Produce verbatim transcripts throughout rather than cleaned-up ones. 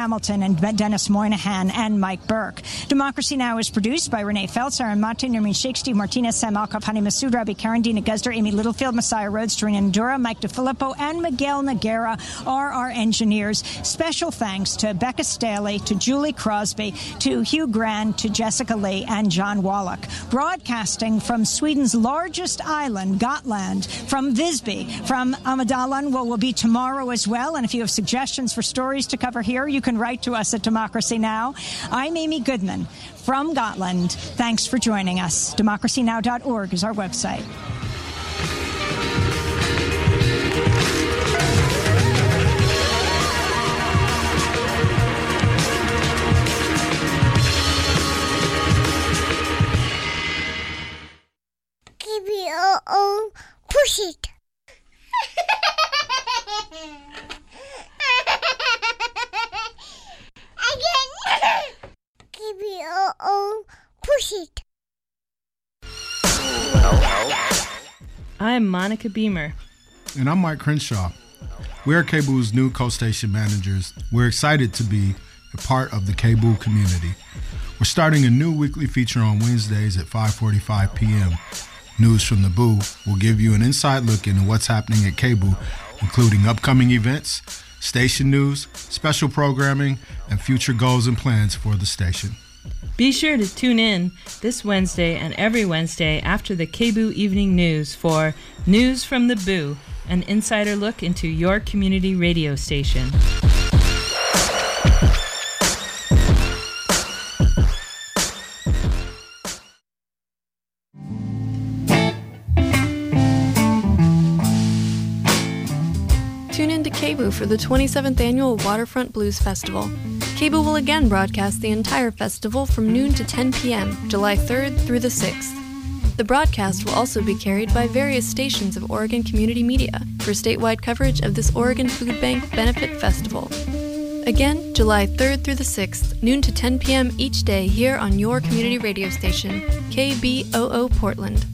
Hamilton and Dennis Moynihan and Mike Burke. Democracy Now! Is produced by Renee Feltz, Aaron Martin, Nermin Sheikh, Steve Martinez, Sam Alcoff, Hani Masood, Rabi Karen, Dina Guzder, Amy Littlefield, Messiah Rhodes, Torina Ndura, Mike DeFilippo, and Miguel Noguera are our engineers. Special thanks to Becca Staley, to Julie Crosby, to Hugh Grand, to Jessica Lee, and John Wallach. Broadcasting from Sweden's largest island, Gotland, from Visby, from Almedalen, where we'll be tomorrow as well. And if you have suggestions for stories to cover here, you can write to us at Democracy Now! I'm Amy Goodman from Gotland. Thanks for joining us. democracy now dot org is our website. Give me a own push it. Again. Give me a own push it. I'm Monica Beamer. And I'm Mike Crenshaw. We are KBOO's new co-station managers. We're excited to be a part of the KBOO community. We're starting a new weekly feature on Wednesdays at five forty-five p.m. News from the Boo will give you an inside look into what's happening at KBOO, including upcoming events, station news, special programming, and future goals and plans for the station. Be sure to tune in this Wednesday and every Wednesday after the KBOO Evening News for News from the Boo, an insider look into your community radio station. Tune in to KBOO for the twenty-seventh Annual Waterfront Blues Festival. KBOO will again broadcast the entire festival from noon to ten p.m., July third through the sixth. The broadcast will also be carried by various stations of Oregon Community Media for statewide coverage of this Oregon Food Bank Benefit Festival. Again, July third through the sixth, noon to ten p.m. each day here on your community radio station, K B O O Portland.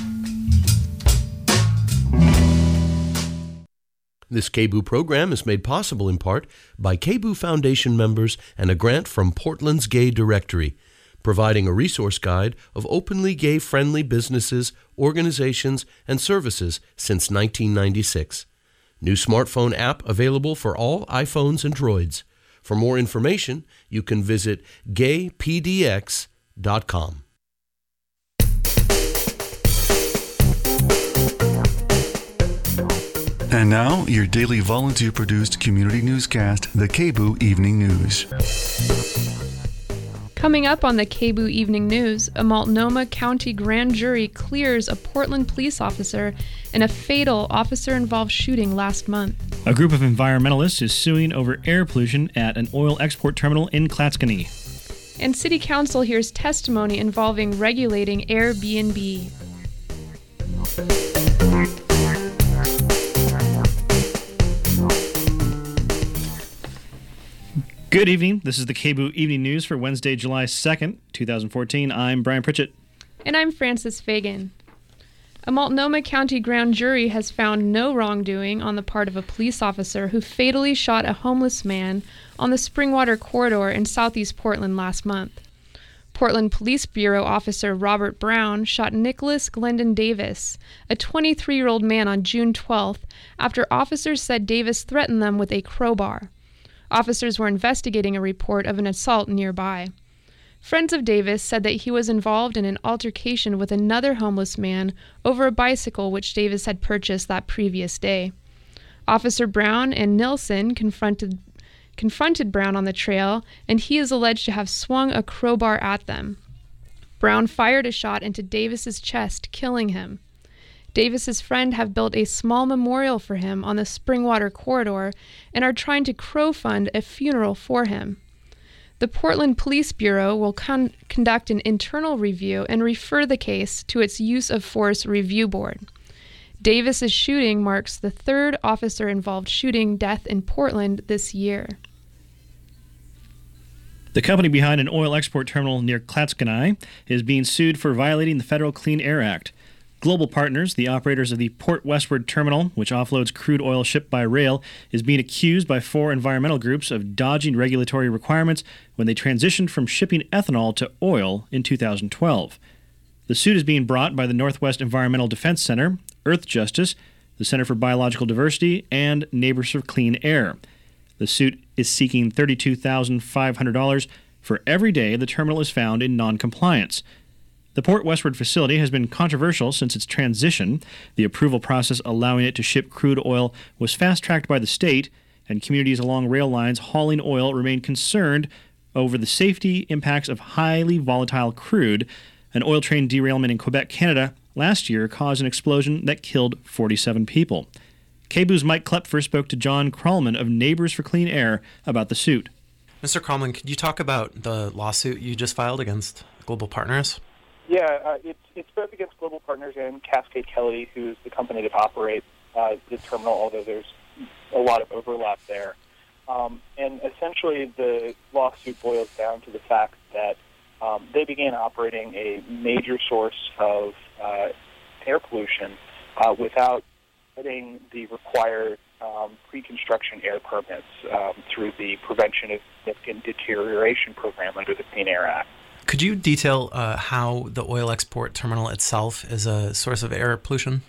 This KBOO program is made possible in part by KBOO Foundation members and a grant from Portland's Gay Directory, providing a resource guide of openly gay-friendly businesses, organizations, and services since nineteen ninety-six. New smartphone app available for all iPhones and Droids. For more information, you can visit gay p d x dot com. And now, your daily volunteer-produced community newscast, the KBOO Evening News. Coming up on the KBOO Evening News, a Multnomah County grand jury clears a Portland police officer in a fatal officer-involved shooting last month. A group of environmentalists is suing over air pollution at an oil export terminal in Clatskanie. And City Council hears testimony involving regulating Airbnb. Good evening. This is the KBOO Evening News for Wednesday, July second, twenty fourteen. I'm Brian Pritchett. And I'm Frances Fagan. A Multnomah County grand jury has found no wrongdoing on the part of a police officer who fatally shot a homeless man on the Springwater Corridor in southeast Portland last month. Portland Police Bureau Officer Robert Brown shot Nicholas Glendon Davis, a twenty-three-year-old man, on June twelfth after officers said Davis threatened them with a crowbar. Officers were investigating a report of an assault nearby. Friends of Davis said that he was involved in an altercation with another homeless man over a bicycle which Davis had purchased that previous day. Officer Brown and Nilsson confronted confronted Brown on the trail, and he is alleged to have swung a crowbar at them. Brown fired a shot into Davis's chest, killing him. Davis's friend have built a small memorial for him on the Springwater Corridor and are trying to crowdfund a funeral for him. The Portland Police Bureau will con- conduct an internal review and refer the case to its Use of Force Review Board. Davis's shooting marks the third officer-involved shooting death in Portland this year. The company behind an oil export terminal near Clatskanie is being sued for violating the Federal Clean Air Act. Global Partners, the operators of the Port Westward Terminal, which offloads crude oil shipped by rail, is being accused by four environmental groups of dodging regulatory requirements when they transitioned from shipping ethanol to oil in two thousand twelve. The suit is being brought by the Northwest Environmental Defense Center, Earth Justice, the Center for Biological Diversity, and Neighbors for Clean Air. The suit is seeking thirty-two thousand five hundred dollars for every day the terminal is found in noncompliance. The Port Westward facility has been controversial since its transition. The approval process allowing it to ship crude oil was fast-tracked by the state, and communities along rail lines hauling oil remain concerned over the safety impacts of highly volatile crude. An oil train derailment in Quebec, Canada, last year caused an explosion that killed forty-seven people. K B O's Mike Klepfer spoke to John Krallman of Neighbors for Clean Air about the suit. Mister Krallman, could you talk about the lawsuit you just filed against Global Partners? Yeah, uh, it's, it's both against Global Partners and Cascade Kelly, who's the company that operates uh, the terminal, although there's a lot of overlap there. Um, and essentially the lawsuit boils down to the fact that um, they began operating a major source of uh, air pollution uh, without getting the required um, pre-construction air permits um, through the Prevention of Significant Deterioration Program under the Clean Air Act. Could you detail uh, how the oil export terminal itself is a source of air pollution?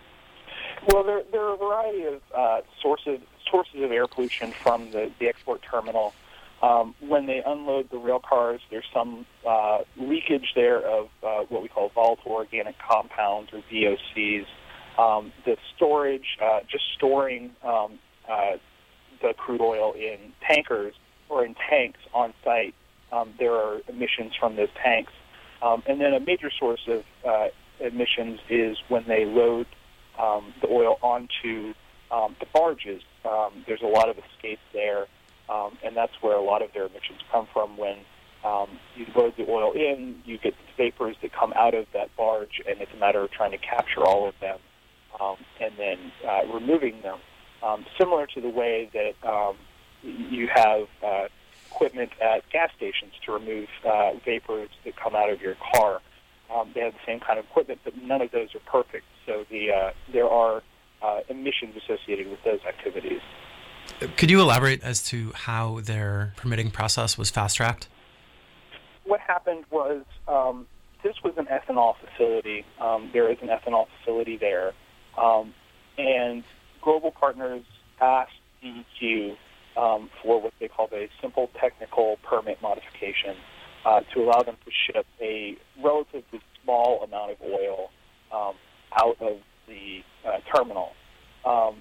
Well, there, there are a variety of uh, sources sources of air pollution from the, the export terminal. Um, when they unload the rail cars, there's some uh, leakage there of uh, what we call volatile organic compounds, or V O Cs. Um, the storage, uh, just storing um, uh, the crude oil in tankers or in tanks on site, um, there are emissions from those tanks. Um, and then a major source of uh, emissions is when they load um, the oil onto um, the barges. Um, there's a lot of escape there, um, and that's where a lot of their emissions come from. When um, you load the oil in, you get vapors that come out of that barge, and it's a matter of trying to capture all of them um, and then uh, removing them. Um, similar to the way that um, you have uh, equipment at gas stations to remove uh, vapors that come out of your car. Um, they have the same kind of equipment, but none of those are perfect. So the uh, there are uh, emissions associated with those activities. Could you elaborate as to how their permitting process was fast-tracked? What happened was um, this was an ethanol facility. Um, there is an ethanol facility there. Um, and Global Partners asked D E Q um, for what they called a simple technical permit modification uh, to allow them to ship a relatively small amount of oil um, out of the uh, terminal. Um,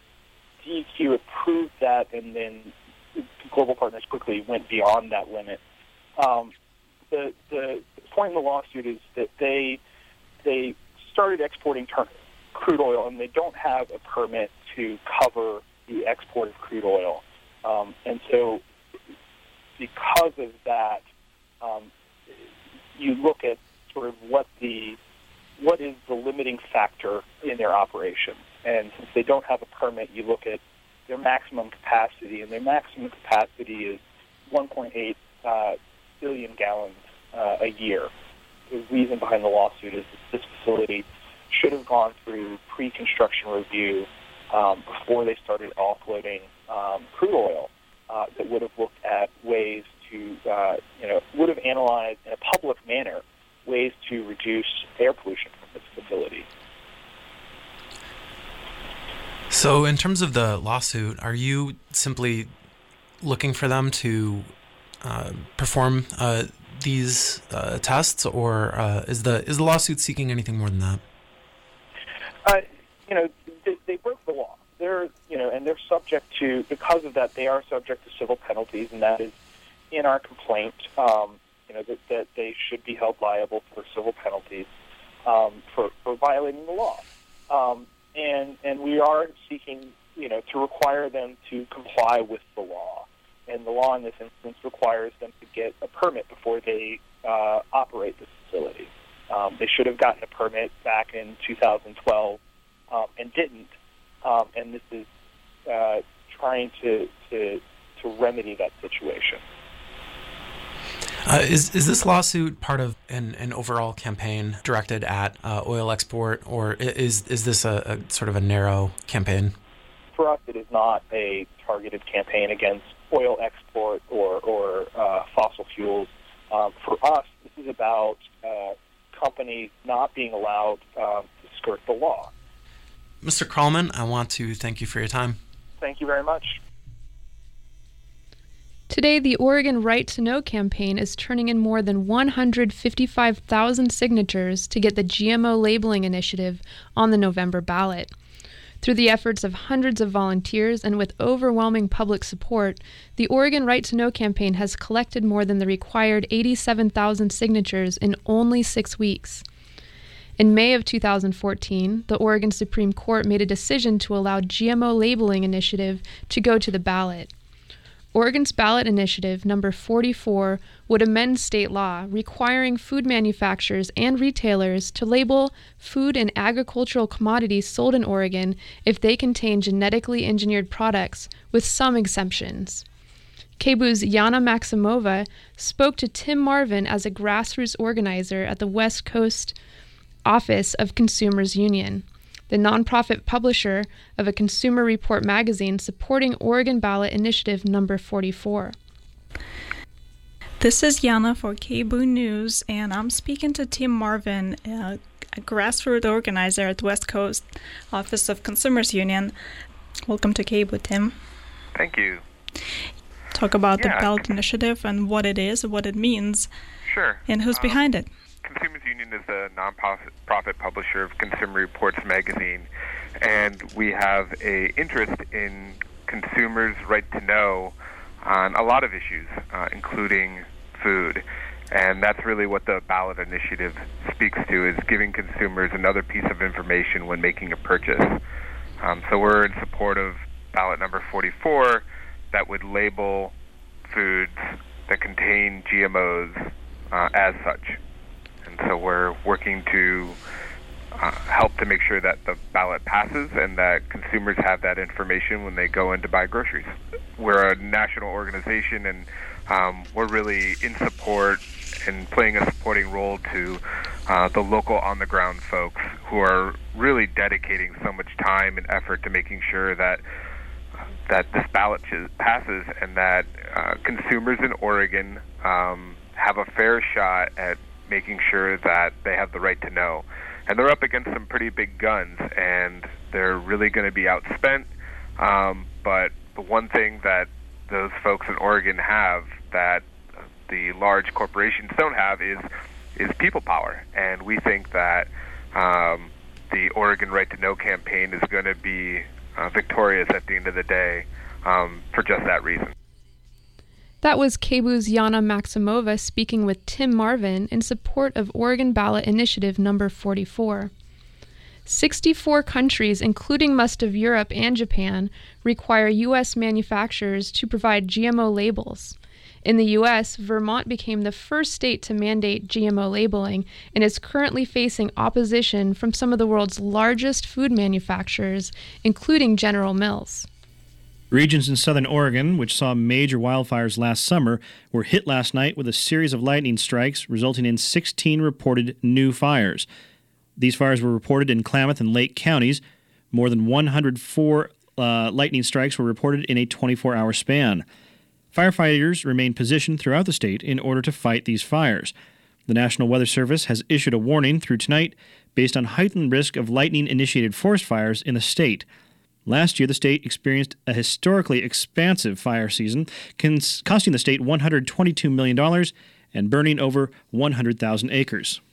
D E Q approved that, and then Global Partners quickly went beyond that limit. Um, the, the the point in the lawsuit is that they they started exporting ter- crude oil, and they don't have a permit to cover the export of crude oil. Um, and so because of that, um, you look at sort of what the what is the limiting factor in their operation. And since they don't have a permit, you look at their maximum capacity, and their maximum capacity is one point eight uh, billion gallons uh, a year. The reason behind the lawsuit is that this facility should have gone through pre-construction review um, before they started offloading um, crude oil uh, that would have looked at ways to, uh, you know, would have analyzed in a public manner ways to reduce air pollution from this facility. So in terms of the lawsuit, are you simply looking for them to uh, perform uh, these uh, tests, or uh, is the is the lawsuit seeking anything more than that? Uh, you know, they, they broke the law. They're, you know, and they're subject to, because of that, they are subject to civil penalties, and that is in our complaint. Um, you know, that, that they should be held liable for civil penalties um, for, for violating the law. Um, and and we are seeking, you know, to require them to comply with the law. And the law in this instance requires them to get a permit before they uh, operate the facility. Um, they should have gotten a permit back in two thousand twelve um, and didn't. Um, and this is uh, trying to, to to remedy that situation. Uh, is is this lawsuit part of an, an overall campaign directed at uh, oil export, or is is this a, a sort of a narrow campaign? For us, it is not a targeted campaign against oil export or, or uh, fossil fuels. Um, for us, this is about uh, companies not being allowed uh, to skirt the law. Mister Kralman, I want to thank you for your time. Thank you very much. Today, the Oregon Right to Know campaign is turning in more than one hundred fifty-five thousand signatures to get the G M O labeling initiative on the November ballot. Through the efforts of hundreds of volunteers and with overwhelming public support, the Oregon Right to Know campaign has collected more than the required eighty-seven thousand signatures in only six weeks. In May of two thousand fourteen, the Oregon Supreme Court made a decision to allow G M O labeling initiative to go to the ballot. Oregon's ballot initiative number forty-four would amend state law requiring food manufacturers and retailers to label food and agricultural commodities sold in Oregon if they contain genetically engineered products, with some exemptions. K B U's Yana Maximova spoke to Tim Marvin as a grassroots organizer at the West Coast office of Consumers Union, the nonprofit publisher of a Consumer Report magazine supporting Oregon Ballot Initiative number forty-four. This is Yana for K B U News, and I'm speaking to Tim Marvin, uh, a grassroots organizer at West Coast Office of Consumers Union. Welcome to K B U, Tim. Thank you. Talk about yeah. the ballot initiative and what it is, what it means, sure, and who's um, behind it. Consumers Union is a non-profit publisher of Consumer Reports magazine, and we have a interest in consumers' right to know on a lot of issues, uh, including food. And that's really what the ballot initiative speaks to, is giving consumers another piece of information when making a purchase. Um, so we're in support of ballot number forty-four that would label foods that contain G M Os uh, as such. And so we're working to uh, help to make sure that the ballot passes and that consumers have that information when they go in to buy groceries. We're a national organization, and um, we're really in support and playing a supporting role to uh, the local on-the-ground folks who are really dedicating so much time and effort to making sure that that this ballot passes and that uh, consumers in Oregon um, have a fair shot at making sure that they have the right to know. And they're up against some pretty big guns, and they're really going to be outspent. Um, but the one thing that those folks in Oregon have that the large corporations don't have is is people power. And we think that um, the Oregon Right to Know campaign is going to be uh, victorious at the end of the day um, for just that reason. That was K B U's Yana Maximova speaking with Tim Marvin in support of Oregon Ballot Initiative number forty-four. sixty-four countries, including most of Europe and Japan, require U S manufacturers to provide G M O labels. In the U S, Vermont became the first state to mandate G M O labeling and is currently facing opposition from some of the world's largest food manufacturers, including General Mills. Regions in southern Oregon, which saw major wildfires last summer, were hit last night with a series of lightning strikes, resulting in sixteen reported new fires. These fires were reported in Klamath and Lake counties. More than one hundred four uh, lightning strikes were reported in a twenty-four hour span. Firefighters remain positioned throughout the state in order to fight these fires. The National Weather Service has issued a warning through tonight based on heightened risk of lightning-initiated forest fires in the state. Last year, the state experienced a historically expansive fire season, cons- costing the state one hundred twenty-two million dollars and burning over one hundred thousand acres.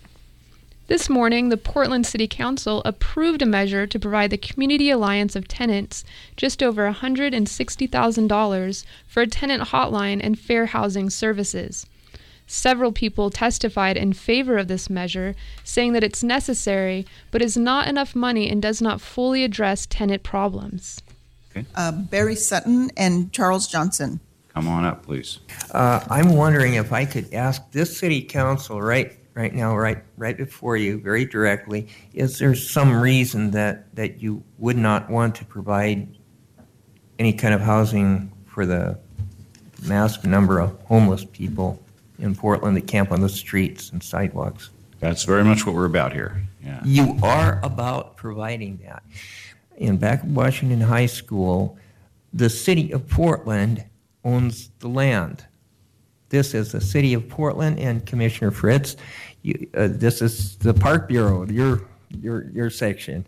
This morning, the Portland City Council approved a measure to provide the Community Alliance of Tenants just over one hundred sixty thousand dollars for a tenant hotline and fair housing services. Several people testified in favor of this measure, saying that it's necessary, but is not enough money and does not fully address tenant problems. Okay. Uh, Barry Sutton and Charles Johnson. Come on up, please. Uh, I'm wondering if I could ask this city council right right now, right right before you, very directly, is there some reason that, that you would not want to provide any kind of housing for the massive number of homeless people in Portland that camp on the streets and sidewalks. That's very much what we're about here. Yeah. You are about providing that. In back of Washington High School, the city of Portland owns the land. This is the city of Portland, and Commissioner Fritz, you, uh, this is the Park Bureau, your your your section.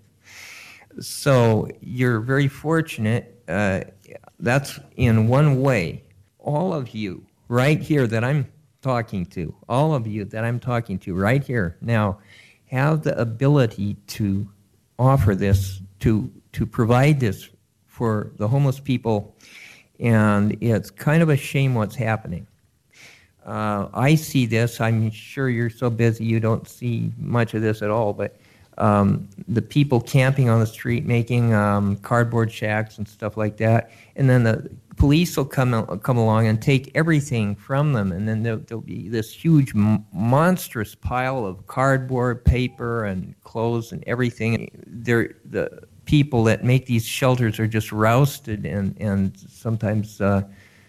So you're very fortunate. Uh, that's in one way. All of you right here that I'm talking to, all of you that I'm talking to right here now, have the ability to offer this, to to provide this for the homeless people, and it's kind of a shame what's happening. Uh, I see this. I'm sure you're so busy you don't see much of this at all, but um, the people camping on the street making um, cardboard shacks and stuff like that, and then the police will come come along and take everything from them, and then there'll, there'll be this huge, m- monstrous pile of cardboard, paper, and clothes and everything. They're, the people that make these shelters are just rousted and, and sometimes uh,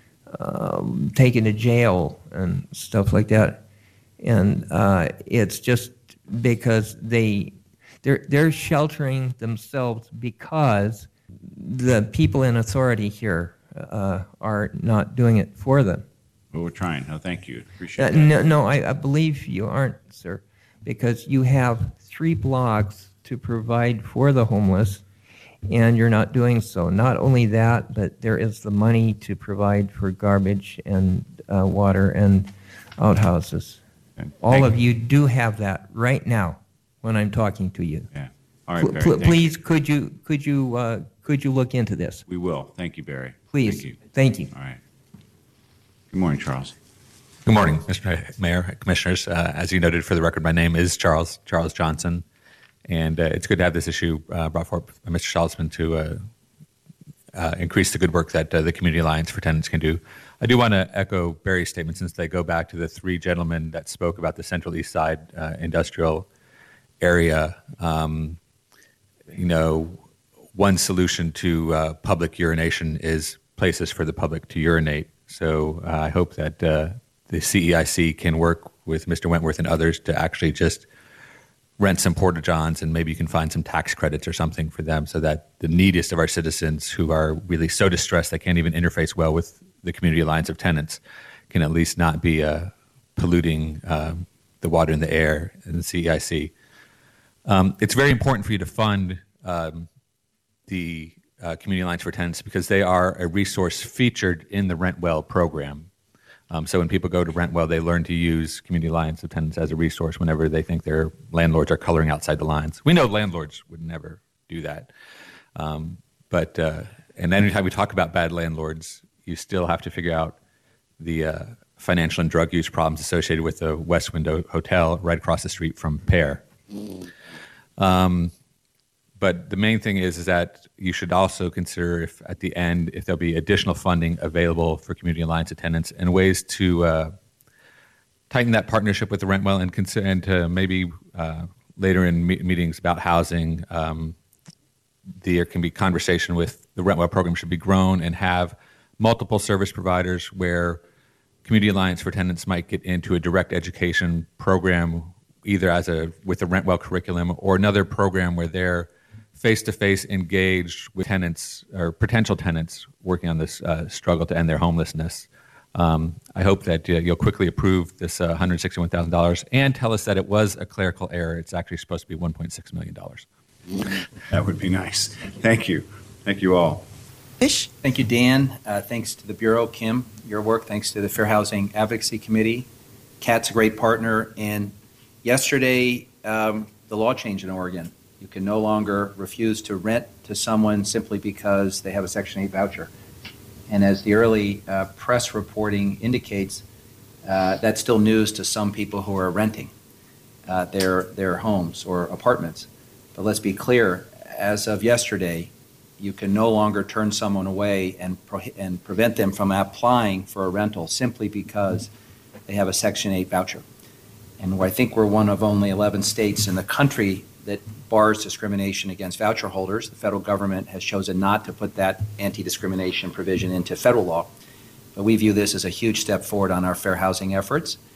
um, taken to jail and stuff like that. And uh, it's just because they they're they're sheltering themselves because the people in authority here uh, are not doing it for them. Well, we're trying. No, thank you. Appreciate Uh, that. no, no, I, I believe you aren't, sir, because you have three blocks to provide for the homeless, and you're not doing so. Not only that, but there is the money to provide for garbage and uh, water and outhouses. All Thank of you do have that right now when I'm talking to you. Yeah. All right, Pl- Barry. pl- thank please, you. could you could you uh, could you look into this? We will. Thank you, Barry. Please. Thank you. Thank you. All right. Good morning, Charles. Good morning, Mister Mayor, Commissioners. Uh, as you noted, for the record, my name is Charles Charles Johnson, and uh, it's good to have this issue uh, brought forward by Mister Saltzman to uh, uh, increase the good work that uh, the Community Alliance for Tenants can do. I do want to echo Barry's statement, since they go back to the three gentlemen that spoke about the Central East Side uh, industrial area. Um, you know, one solution to uh, public urination is places for the public to urinate. So uh, I hope that uh, the C E I C can work with Mister Wentworth and others to actually just rent some porta-johns, and maybe you can find some tax credits or something for them, so that the neediest of our citizens who are really so distressed they can't even interface well with the Community Alliance of Tenants can at least not be uh, polluting um, the water and the air in the C E I C. Um, it's very important for you to fund um, the uh, Community Alliance for Tenants, because they are a resource featured in the Rent Well program. Um, so when people go to Rent Well, they learn to use Community Alliance of Tenants as a resource whenever they think their landlords are coloring outside the lines. We know landlords would never do that. Um, but, uh, and anytime we talk about bad landlords, you still have to figure out the uh, financial and drug use problems associated with the West Window Hotel right across the street from Pear. Um, but the main thing is, is that you should also consider, if at the end, if there'll be additional funding available for Community Alliance of Tenants and ways to uh, tighten that partnership with the Rent Well, and, consider, and to maybe uh, later in me- meetings about housing, um, there can be conversation with the Rent Well program should be grown and have multiple service providers where Community Alliance for Tenants might get into a direct education program, either as a with the Rent Well curriculum or another program where they're face-to-face engaged with tenants or potential tenants working on this uh, struggle to end their homelessness. Um, I hope that uh, you'll quickly approve this uh, one hundred sixty-one thousand dollars and tell us that it was a clerical error. It's actually supposed to be one point six million dollars. That would be nice. Thank you. Thank you all. Fish. Thank you, Dan. Uh, thanks to the Bureau, Kim, your work. Thanks to the Fair Housing Advocacy Committee. Kat's a great partner. And yesterday, um, the law changed in Oregon. You can no longer refuse to rent to someone simply because they have a Section eight voucher. And as the early uh, press reporting indicates, uh, that's still news to some people who are renting uh, their their homes or apartments. But let's be clear, as of yesterday, you can no longer turn someone away and pro- and prevent them from applying for a rental simply because they have a Section eight voucher. And I think we're one of only eleven states in the country that bars discrimination against voucher holders. The federal government has chosen not to put that anti-discrimination provision into federal law. But we view this as a huge step forward on our fair housing efforts.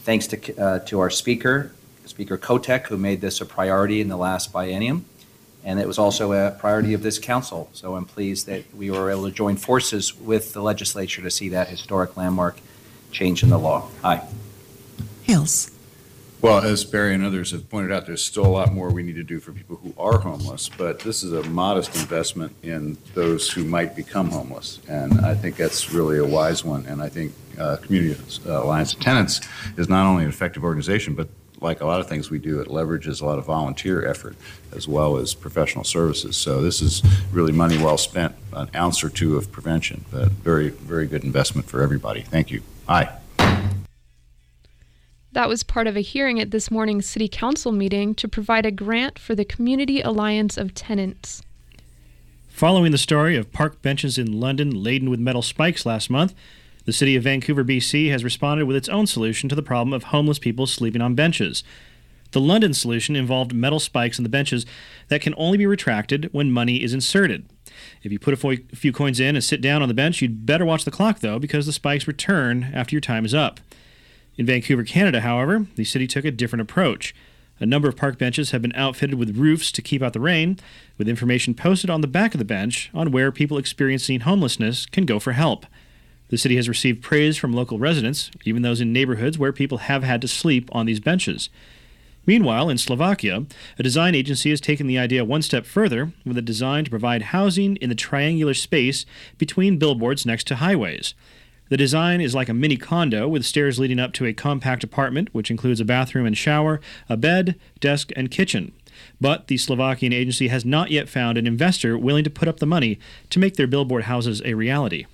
Thanks to, uh, to our speaker, Speaker Kotek, who made this a priority in the last biennium. And it was also a priority of this council. So I'm pleased that we were able to join forces with the legislature to see that historic landmark change in the law. Aye. Hills. Well, as Barry and others have pointed out, there's still a lot more we need to do for people who are homeless, but this is a modest investment in those who might become homeless. And I think that's really a wise one. And I think uh, Community Alliance of Tenants is not only an effective organization, but like a lot of things we do, it leverages a lot of volunteer effort as well as professional services. So this is really money well spent, an ounce or two of prevention, but very, very good investment for everybody. Thank you. Aye. That was part of a hearing at this morning's City Council meeting to provide a grant for the Community Alliance of Tenants. Following the story of park benches in London laden with metal spikes last month, the City of Vancouver, B C has responded with its own solution to the problem of homeless people sleeping on benches. The London solution involved metal spikes on the benches that can only be retracted when money is inserted. If you put a, fo- a few coins in and sit down on the bench, you'd better watch the clock, though, because the spikes return after your time is up. In Vancouver, Canada, however, the city took a different approach. A number of park benches have been outfitted with roofs to keep out the rain, with information posted on the back of the bench on where people experiencing homelessness can go for help. The city has received praise from local residents, even those in neighborhoods where people have had to sleep on these benches. Meanwhile, in Slovakia, a design agency has taken the idea one step further with a design to provide housing in the triangular space between billboards next to highways. The design is like a mini condo with stairs leading up to a compact apartment, which includes a bathroom and shower, a bed, desk, and kitchen. But the Slovakian agency has not yet found an investor willing to put up the money to make their billboard houses a reality.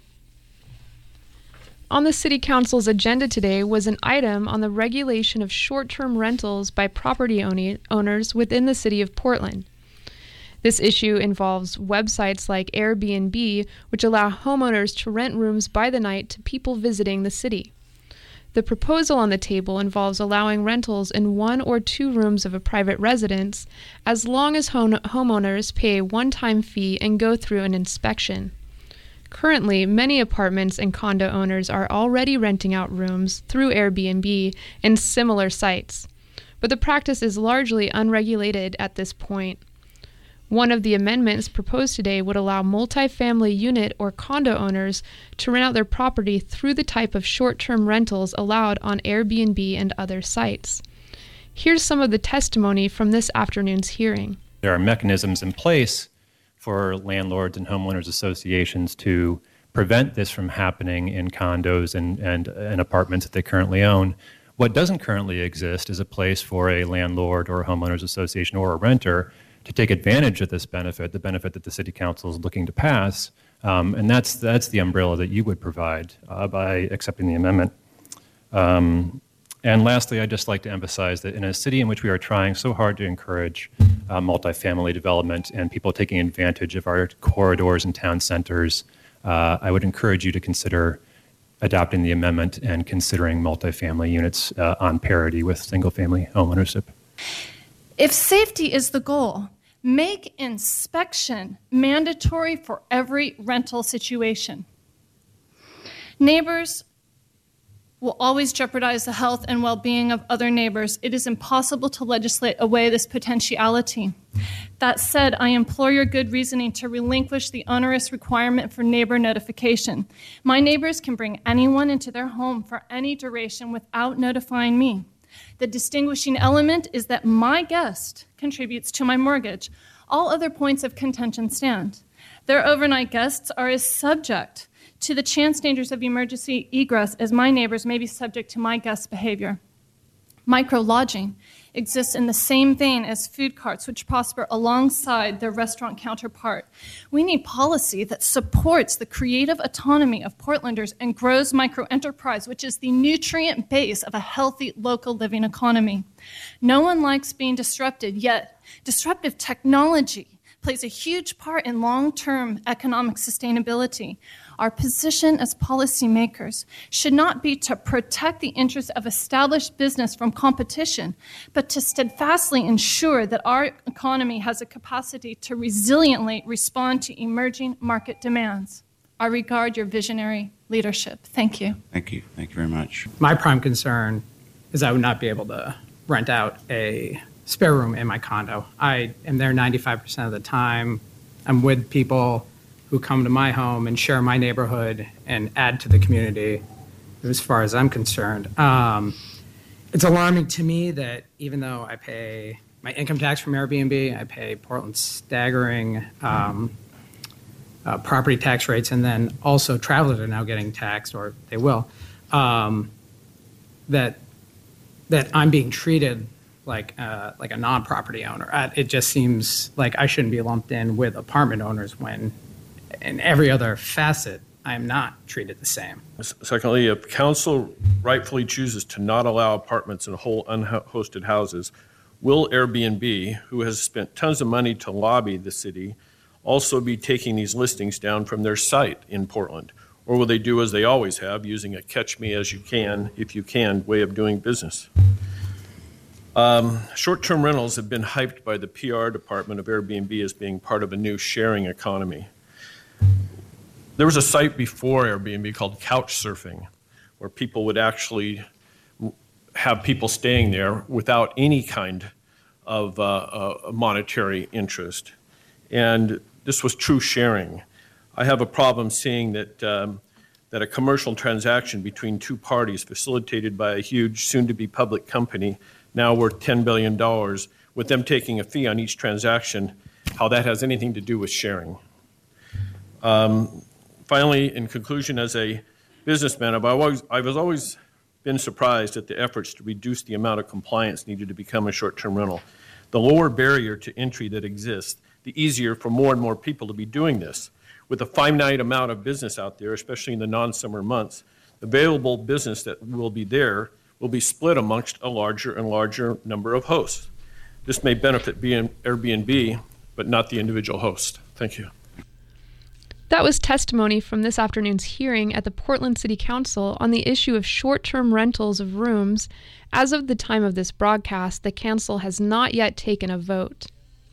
On the City Council's agenda today was an item on the regulation of short-term rentals by property owners within the City of Portland. This issue involves websites like Airbnb, which allow homeowners to rent rooms by the night to people visiting the city. The proposal on the table involves allowing rentals in one or two rooms of a private residence as long as home- homeowners pay a one-time fee and go through an inspection. Currently, many apartments and condo owners are already renting out rooms through Airbnb and similar sites, but the practice is largely unregulated at this point. One of the amendments proposed today would allow multifamily unit or condo owners to rent out their property through the type of short-term rentals allowed on Airbnb and other sites. Here's some of the testimony from this afternoon's hearing. There are mechanisms in place for landlords and homeowners associations to prevent this from happening in condos and, and, and apartments that they currently own. What doesn't currently exist is a place for a landlord or a homeowners association or a renter to take advantage of this benefit, the benefit that the City Council is looking to pass, um, and that's that's the umbrella that you would provide uh, by accepting the amendment. Um, and lastly, I'd just like to emphasize that in a city in which we are trying so hard to encourage uh, multifamily development and people taking advantage of our corridors and town centers, uh, I would encourage you to consider adopting the amendment and considering multifamily units uh, on parity with single-family homeownership. If safety is the goal, make inspection mandatory for every rental situation. Neighbors will always jeopardize the health and well-being of other neighbors. It is impossible to legislate away this potentiality. That said, I implore your good reasoning to relinquish the onerous requirement for neighbor notification. My neighbors can bring anyone into their home for any duration without notifying me. The distinguishing element is that my guest contributes to my mortgage. All other points of contention stand. Their overnight guests are as subject to the chance dangers of emergency egress as my neighbors may be subject to my guests' behavior. Micro-lodging exists in the same vein as food carts, which prosper alongside their restaurant counterpart. We need policy that supports the creative autonomy of Portlanders and grows microenterprise, which is the nutrient base of a healthy local living economy. No one likes being disrupted, yet disruptive technology plays a huge part in long-term economic sustainability. Our position as policymakers should not be to protect the interests of established business from competition, but to steadfastly ensure that our economy has a capacity to resiliently respond to emerging market demands. I regard your visionary leadership. Thank you. Thank you. Thank you very much. My prime concern is I would not be able to rent out a spare room in my condo. I am there ninety-five percent of the time. I'm with people who come to my home and share my neighborhood and add to the community, as far as I'm concerned. Um, it's alarming to me that even though I pay my income tax from Airbnb, I pay Portland's staggering um, uh, property tax rates, and then also travelers are now getting taxed, or they will, um, that that I'm being treated like uh, like a non-property owner. Uh, it just seems like I shouldn't be lumped in with apartment owners when in every other facet I am not treated the same. Secondly, if council rightfully chooses to not allow apartments in whole unhosted houses, will Airbnb, who has spent tons of money to lobby the city, also be taking these listings down from their site in Portland? Or will they do as they always have, using a catch me as you can, if you can, way of doing business? Um, short-term rentals have been hyped by the P R department of Airbnb as being part of a new sharing economy. There was a site before Airbnb called Couchsurfing, where people would actually have people staying there without any kind of uh, uh, monetary interest. And this was true sharing. I have a problem seeing that um, that a commercial transaction between two parties facilitated by a huge soon-to-be public company now worth ten billion dollars, with them taking a fee on each transaction, how that has anything to do with sharing. Um, finally, in conclusion, as a businessman, I've always, I've always been surprised at the efforts to reduce the amount of compliance needed to become a short-term rental. The lower barrier to entry that exists, the easier for more and more people to be doing this. With a finite amount of business out there, especially in the non-summer months, the available business that will be there will be split amongst a larger and larger number of hosts. This may benefit Airbnb, but not the individual host. Thank you. That was testimony from this afternoon's hearing at the Portland City Council on the issue of short-term rentals of rooms. As of the time of this broadcast, the council has not yet taken a vote.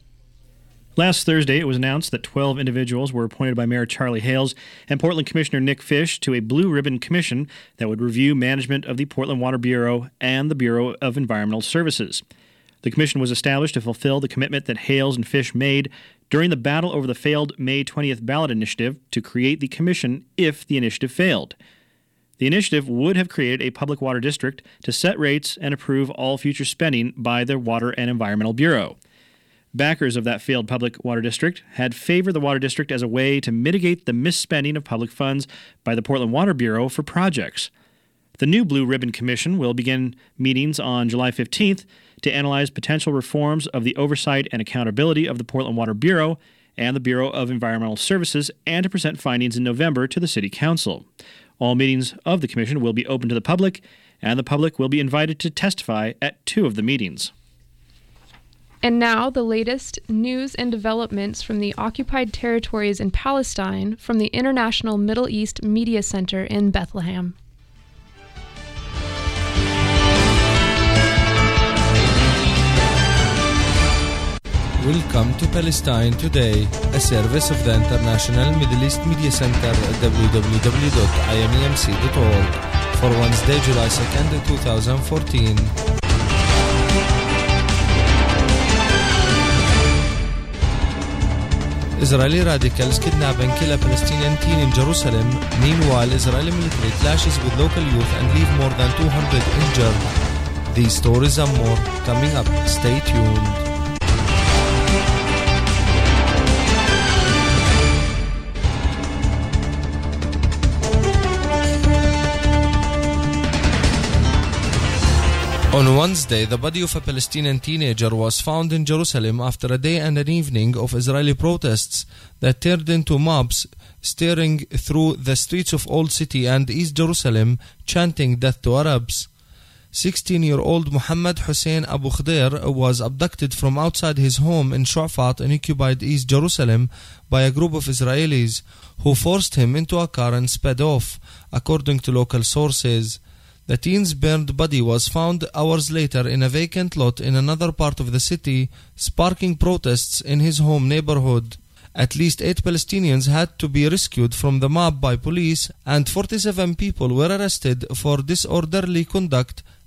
Last Thursday, it was announced that twelve individuals were appointed by Mayor Charlie Hales and Portland Commissioner Nick Fish to a Blue Ribbon Commission that would review management of the Portland Water Bureau and the Bureau of Environmental Services. The commission was established to fulfill the commitment that Hales and Fish made during the battle over the failed May twentieth ballot initiative to create the commission if the initiative failed. The initiative would have created a public water district to set rates and approve all future spending by the Water and Environmental Bureau. Backers of that failed public water district had favored the water district as a way to mitigate the misspending of public funds by the Portland Water Bureau for projects. The new Blue Ribbon Commission will begin meetings on July fifteenth to analyze potential reforms of the oversight and accountability of the Portland Water Bureau and the Bureau of Environmental Services, and to present findings in November to the City Council. All meetings of the commission will be open to the public, and the public will be invited to testify at two of the meetings. And now, the latest news and developments from the occupied territories in Palestine from the International Middle East Media Center in Bethlehem. Welcome to Palestine Today, a service of the International Middle East Media Center at w w w dot i m e m c dot org for Wednesday, July second, twenty fourteen. Israeli radicals kidnap and kill a Palestinian teen in Jerusalem. Meanwhile, Israeli military clashes with local youth and leave more than two hundred injured. These stories and more coming up. Stay tuned. On Wednesday, the body of a Palestinian teenager was found in Jerusalem after a day and an evening of Israeli protests that turned into mobs steering through the streets of Old City and East Jerusalem, chanting death to Arabs. sixteen-year-old Muhammad Hussein Abu Khdeir was abducted from outside his home in Shu'afat in occupied East Jerusalem by a group of Israelis who forced him into a car and sped off, according to local sources. The teen's burned body was found hours later in a vacant lot in another part of the city, sparking protests in his home neighborhood. At least eight Palestinians had to be rescued from the mob by police, and forty-seven people were arrested for disorderly conduct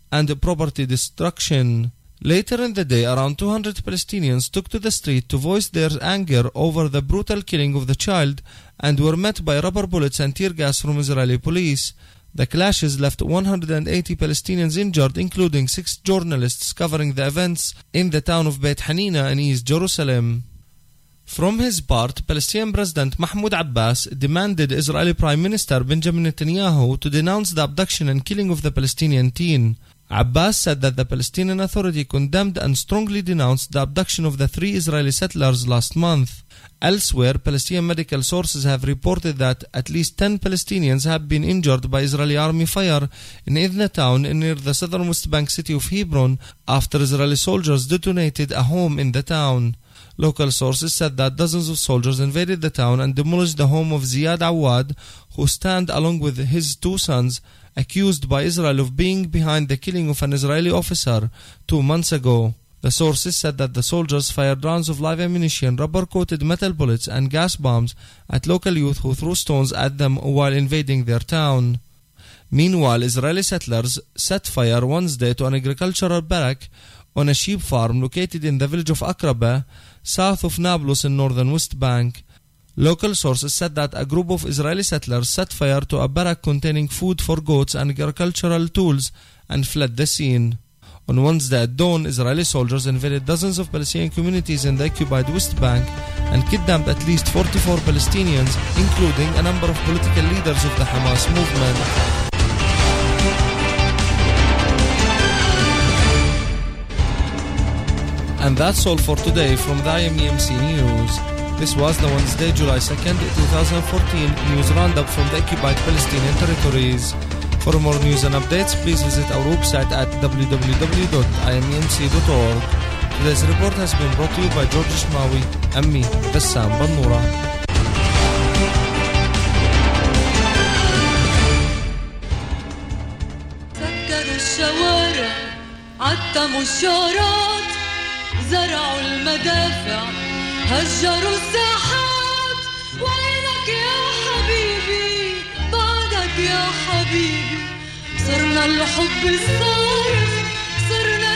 and property destruction. Later in the day, around two hundred Palestinians took to the street to voice their anger over the brutal killing of the child and were met by rubber bullets and tear gas from Israeli police. The clashes left one hundred eighty Palestinians injured, including six journalists covering the events in the town of Beit Hanina in East Jerusalem. From his part, Palestinian President Mahmoud Abbas demanded Israeli Prime Minister Benjamin Netanyahu to denounce the abduction and killing of the Palestinian teen. Abbas said that the Palestinian Authority condemned and strongly denounced the abduction of the three Israeli settlers last month. Elsewhere, Palestinian medical sources have reported that at least ten Palestinians have been injured by Israeli army fire in Idna town near the southern West Bank city of Hebron after Israeli soldiers detonated a home in the town. Local sources said that dozens of soldiers invaded the town and demolished the home of Ziad Awad, who stand along with his two sons, accused by Israel of being behind the killing of an Israeli officer two months ago. The sources said that the soldiers fired rounds of live ammunition, rubber-coated metal bullets and gas bombs at local youth who threw stones at them while invading their town. Meanwhile, Israeli settlers set fire Wednesday to an agricultural barrack on a sheep farm located in the village of Akraba, south of Nablus in northern West Bank. Local sources said that a group of Israeli settlers set fire to a barrack containing food for goats and agricultural tools and fled the scene. On Wednesday at dawn, Israeli soldiers invaded dozens of Palestinian communities in the occupied West Bank and kidnapped at least forty-four Palestinians, including a number of political leaders of the Hamas movement. And that's all for today from the I M E M C News. This was the Wednesday, July second, twenty fourteen news roundup from the occupied Palestinian territories. For more news and updates, please visit our website at w w w dot i m e m c dot org. Today's report has been brought to you by George Shmawi and me, Bassam Bannoura. سكروا الشوارع عتموا الشارات زرعوا المدافع هجروا الساحات وينك يا حبيبي بعدك يا حبيبي صرنا الحب الصارف صرنا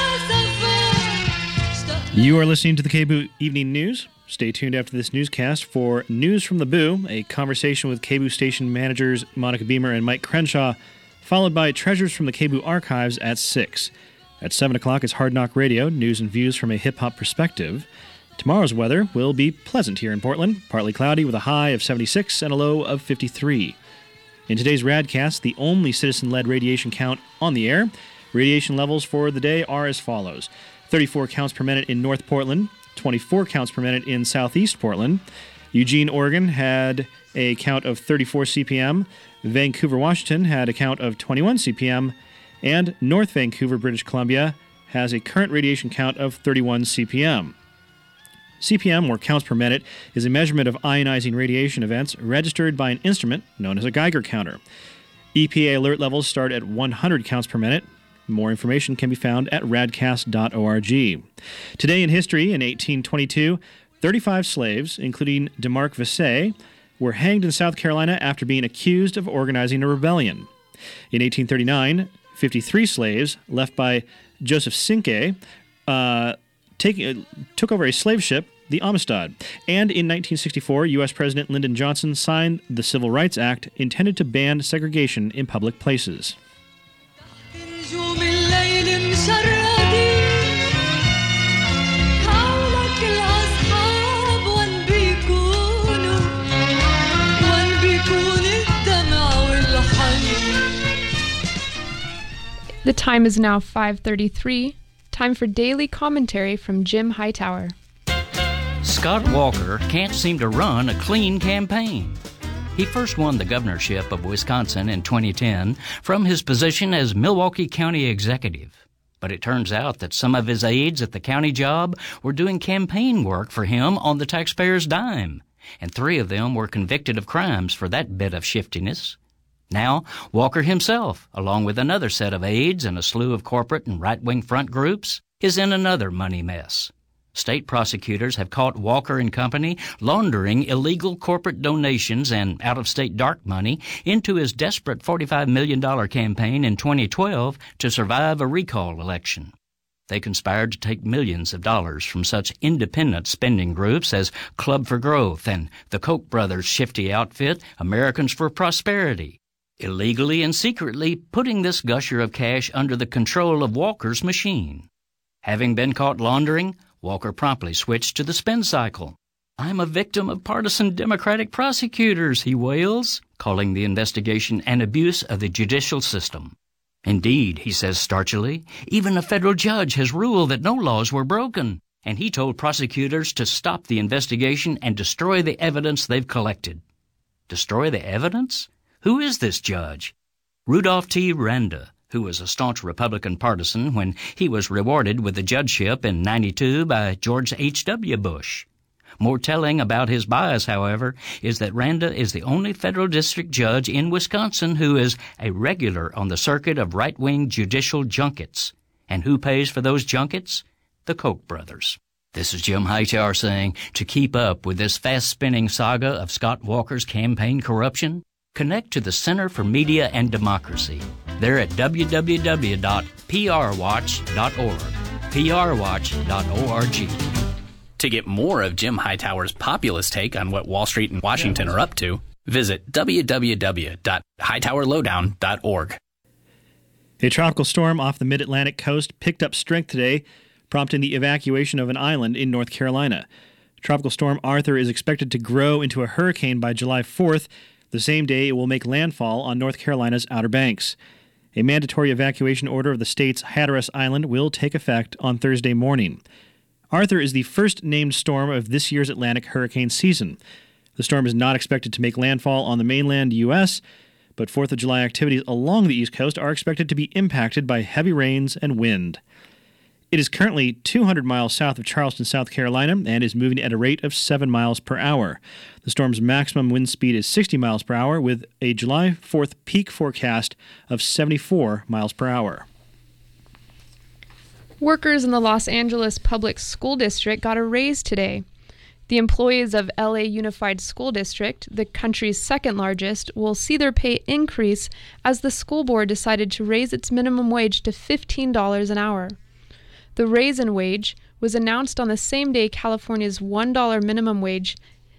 المسافات. You are listening to the K B U Evening News. Stay tuned after this newscast for News from the B U, a conversation with K B U station managers Monica Beamer and Mike Crenshaw, followed by Treasures from the K B U Archives at six. At seven o'clock is Hard Knock Radio, news and views from a hip-hop perspective. Tomorrow's weather will be pleasant here in Portland, partly cloudy with a high of seventy-six and a low of fifty-three. In today's Radcast, the only citizen-led radiation count on the air, radiation levels for the day are as follows. thirty-four counts per minute in North Portland, twenty-four counts per minute in Southeast Portland. Eugene, Oregon had a count of thirty-four C P M. Vancouver, Washington had a count of twenty-one C P M. And North Vancouver, British Columbia has a current radiation count of thirty-one C P M. C P M, or counts per minute, is a measurement of ionizing radiation events registered by an instrument known as a Geiger counter. E P A alert levels start at one hundred counts per minute. More information can be found at radcast dot org. Today in history, in eighteen twenty-two, thirty-five slaves, including DeMarc Vesey, were hanged in South Carolina after being accused of organizing a rebellion. In eighteen thirty-nine, fifty-three slaves left by Joseph Cinque uh, take, uh, took over a slave ship, the Amistad. And in nineteen sixty-four, U S President Lyndon Johnson signed the Civil Rights Act intended to ban segregation in public places. The time is now five thirty-three. Time for daily commentary from Jim Hightower. Scott Walker can't seem to run a clean campaign. He first won the governorship of Wisconsin in twenty ten from his position as Milwaukee County Executive. But it turns out that some of his aides at the county job were doing campaign work for him on the taxpayers' dime, and three of them were convicted of crimes for that bit of shiftiness. Now, Walker himself, along with another set of aides and a slew of corporate and right-wing front groups, is in another money mess. State prosecutors have caught Walker and Company laundering illegal corporate donations and out-of-state dark money into his desperate forty-five million dollars campaign in twenty twelve to survive a recall election. They conspired to take millions of dollars from such independent spending groups as Club for Growth and the Koch brothers' shifty outfit, Americans for Prosperity, illegally and secretly putting this gusher of cash under the control of Walker's machine. Having been caught laundering, Walker promptly switched to the spin cycle. "I'm a victim of partisan Democratic prosecutors," he wails, calling the investigation an abuse of the judicial system. Indeed, he says starchily, even a federal judge has ruled that no laws were broken, and he told prosecutors to stop the investigation and destroy the evidence they've collected. Destroy the evidence? Who is this judge? Rudolph T. Randa, who was a staunch Republican partisan when he was rewarded with the judgeship in ninety-two by George H W. Bush. More telling about his bias, however, is that Randa is the only federal district judge in Wisconsin who is a regular on the circuit of right-wing judicial junkets. And who pays for those junkets? The Koch brothers. This is Jim Hightower saying, to keep up with this fast-spinning saga of Scott Walker's campaign corruption, connect to the Center for Media and Democracy. They're at w w w dot p r watch dot org. p r watch dot org. To get more of Jim Hightower's populist take on what Wall Street and Washington are up to, visit w w w dot hightower lowdown dot org. A tropical storm off the mid-Atlantic coast picked up strength today, prompting the evacuation of an island in North Carolina. Tropical storm Arthur is expected to grow into a hurricane by July fourth. The same day, it will make landfall on North Carolina's Outer Banks. A mandatory evacuation order of the state's Hatteras Island will take effect on Thursday morning. Arthur is the first named storm of this year's Atlantic hurricane season. The storm is not expected to make landfall on the mainland U S, but fourth of July activities along the East Coast are expected to be impacted by heavy rains and wind. It is currently two hundred miles south of Charleston, South Carolina, and is moving at a rate of seven miles per hour. The storm's maximum wind speed is sixty miles per hour, with a July fourth peak forecast of seventy-four miles per hour. Workers in the Los Angeles Public School District got a raise today. The employees of L A Unified School District, the country's second largest, will see their pay increase as the school board decided to raise its minimum wage to fifteen dollars an hour. The raise in wage was announced on the same day California's one dollar minimum wage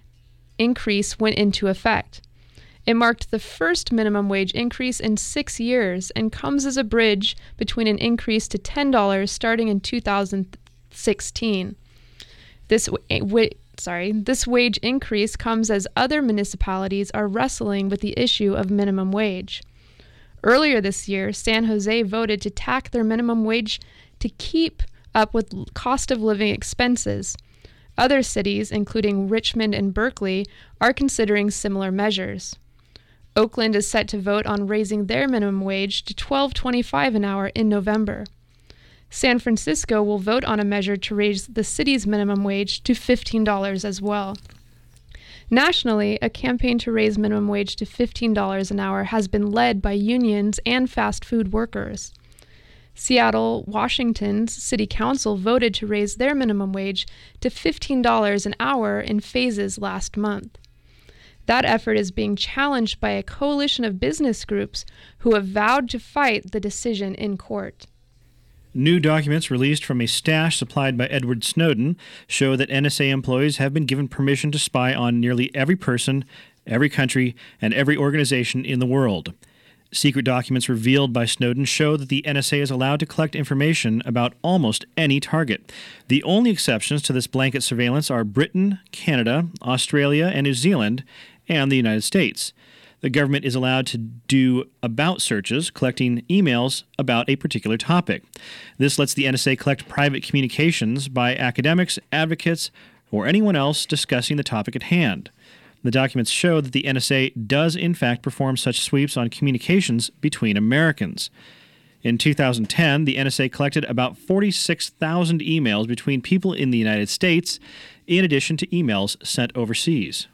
increase went into effect. It marked the first minimum wage increase in six years and comes as a bridge between an increase to ten dollars starting in two thousand sixteen. This w- sorry, this wage increase comes as other municipalities are wrestling with the issue of minimum wage. Earlier this year, San Jose voted to tack their minimum wage to keep up with cost of living expenses. Other cities, including Richmond and Berkeley, are considering similar measures. Oakland is set to vote on raising their minimum wage to twelve twenty-five an hour in November. San Francisco will vote on a measure to raise the city's minimum wage to fifteen dollars as well. Nationally, a campaign to raise minimum wage to fifteen dollars an hour has been led by unions and fast food workers. Seattle, Washington's City Council voted to raise their minimum wage to fifteen dollars an hour in phases last month. That effort is being challenged by a coalition of business groups who have vowed to fight the decision in court. New documents released from a stash supplied by Edward Snowden show that N S A employees have been given permission to spy on nearly every person, every country, and every organization in the world. Secret documents revealed by Snowden show that the N S A is allowed to collect information about almost any target. The only exceptions to this blanket surveillance are Britain, Canada, Australia, and New Zealand, and the United States. The government is allowed to do about searches, collecting emails about a particular topic. This lets the N S A collect private communications by academics, advocates, or anyone else discussing the topic at hand. The documents show that the N S A does in fact perform such sweeps on communications between Americans. In two thousand ten, the N S A collected about forty-six thousand emails between people in the United States, in addition to emails sent overseas.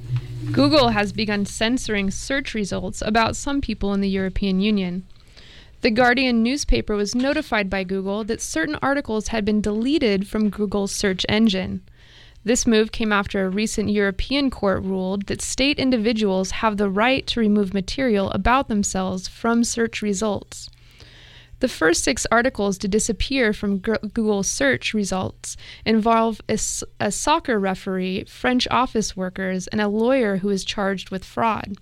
Google has begun censoring search results about some people in the European Union. The Guardian newspaper was notified by Google that certain articles had been deleted from Google's search engine. This move came after a recent European court ruled that state individuals have the right to remove material about themselves from search results. The first six articles to disappear from Google's search results involve a, a soccer referee, French office workers, and a lawyer who is charged with fraud.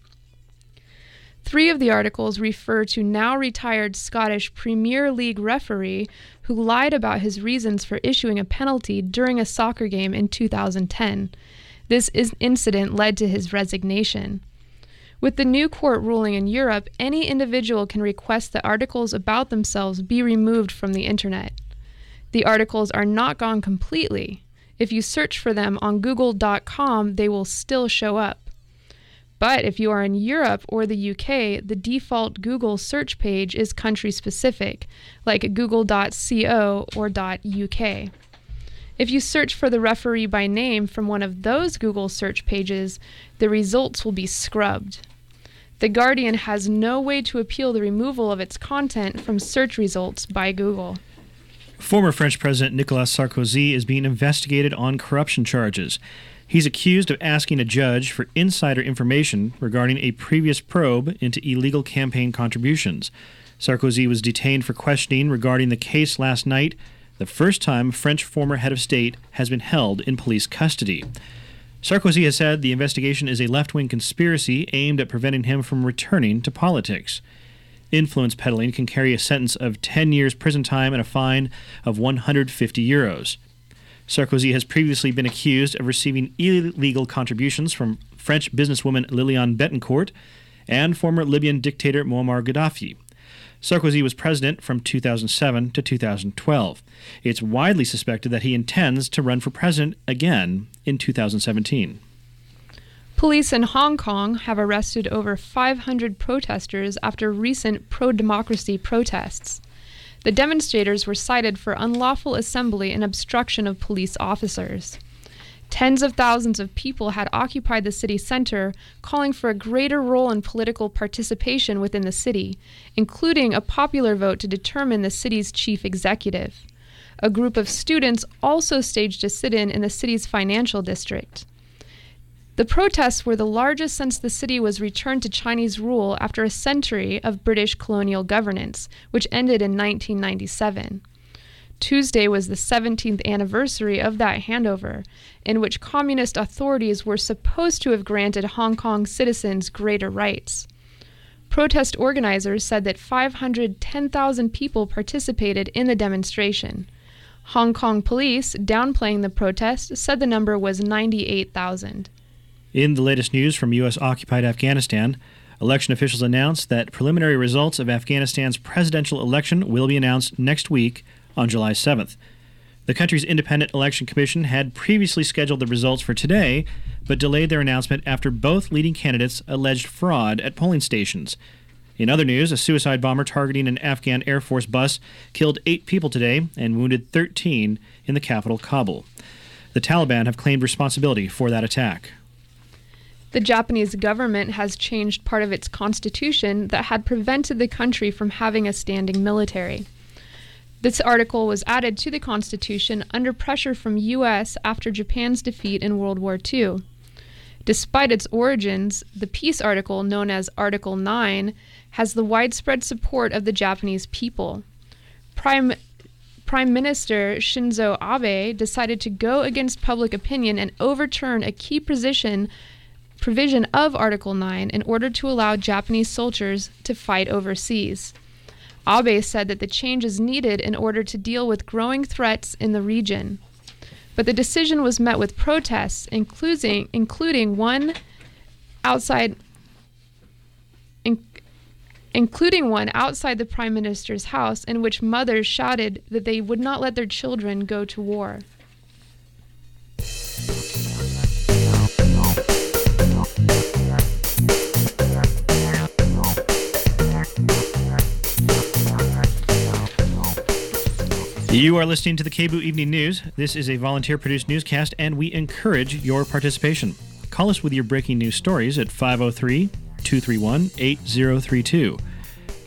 Three of the articles refer to now retired Scottish Premier League referee who lied about his reasons for issuing a penalty during a soccer game in two thousand ten. This incident led to his resignation. With the new court ruling in Europe, any individual can request that articles about themselves be removed from the internet. The articles are not gone completely. If you search for them on google dot com, they will still show up. But if you are in Europe or the U K, the default Google search page is country-specific, like google dot co or .uk. If you search for the referee by name from one of those Google search pages, the results will be scrubbed. The Guardian has no way to appeal the removal of its content from search results by Google. Former French President Nicolas Sarkozy is being investigated on corruption charges. He's accused of asking a judge for insider information regarding a previous probe into illegal campaign contributions. Sarkozy was detained for questioning regarding the case last night, the first time a French former head of state has been held in police custody. Sarkozy has said the investigation is a left-wing conspiracy aimed at preventing him from returning to politics. Influence peddling can carry a sentence of ten years prison time and a fine of one hundred fifty euros. Sarkozy has previously been accused of receiving illegal contributions from French businesswoman Liliane Bettencourt and former Libyan dictator Muammar Gaddafi. Sarkozy was president from two thousand seven to two thousand twelve. It's widely suspected that he intends to run for president again in two thousand seventeen. Police in Hong Kong have arrested over five hundred protesters after recent pro-democracy protests. The demonstrators were cited for unlawful assembly and obstruction of police officers. Tens of thousands of people had occupied the city center, calling for a greater role in political participation within the city, including a popular vote to determine the city's chief executive. A group of students also staged a sit-in in the city's financial district. The protests were the largest since the city was returned to Chinese rule after a century of British colonial governance, which ended in nineteen ninety-seven. Tuesday was the seventeenth anniversary of that handover, in which communist authorities were supposed to have granted Hong Kong citizens greater rights. Protest organizers said that five hundred ten thousand people participated in the demonstration. Hong Kong police, downplaying the protest, said the number was ninety-eight thousand. In the latest news from U S-occupied Afghanistan, election officials announced that preliminary results of Afghanistan's presidential election will be announced next week on July seventh. The country's Independent Election Commission had previously scheduled the results for today, but delayed their announcement after both leading candidates alleged fraud at polling stations. In other news, a suicide bomber targeting an Afghan Air Force bus killed eight people today and wounded thirteen in the capital, Kabul. The Taliban have claimed responsibility for that attack. The Japanese government has changed part of its constitution that had prevented the country from having a standing military. This article was added to the constitution under pressure from U S after Japan's defeat in World War Two. Despite its origins, the peace article, known as Article nine, has the widespread support of the Japanese people. Prime Prime Minister Shinzo Abe decided to go against public opinion and overturn a key position provision of Article nine in order to allow Japanese soldiers to fight overseas. Abe said that the change is needed in order to deal with growing threats in the region. But the decision was met with protests, including, including one outside in, including one outside the Prime Minister's house in which mothers shouted that they would not let their children go to war. You are listening to the K B O Evening News. This is a volunteer-produced newscast, and we encourage your participation. Call us with your breaking news stories at five oh three, two three one, eight oh three two.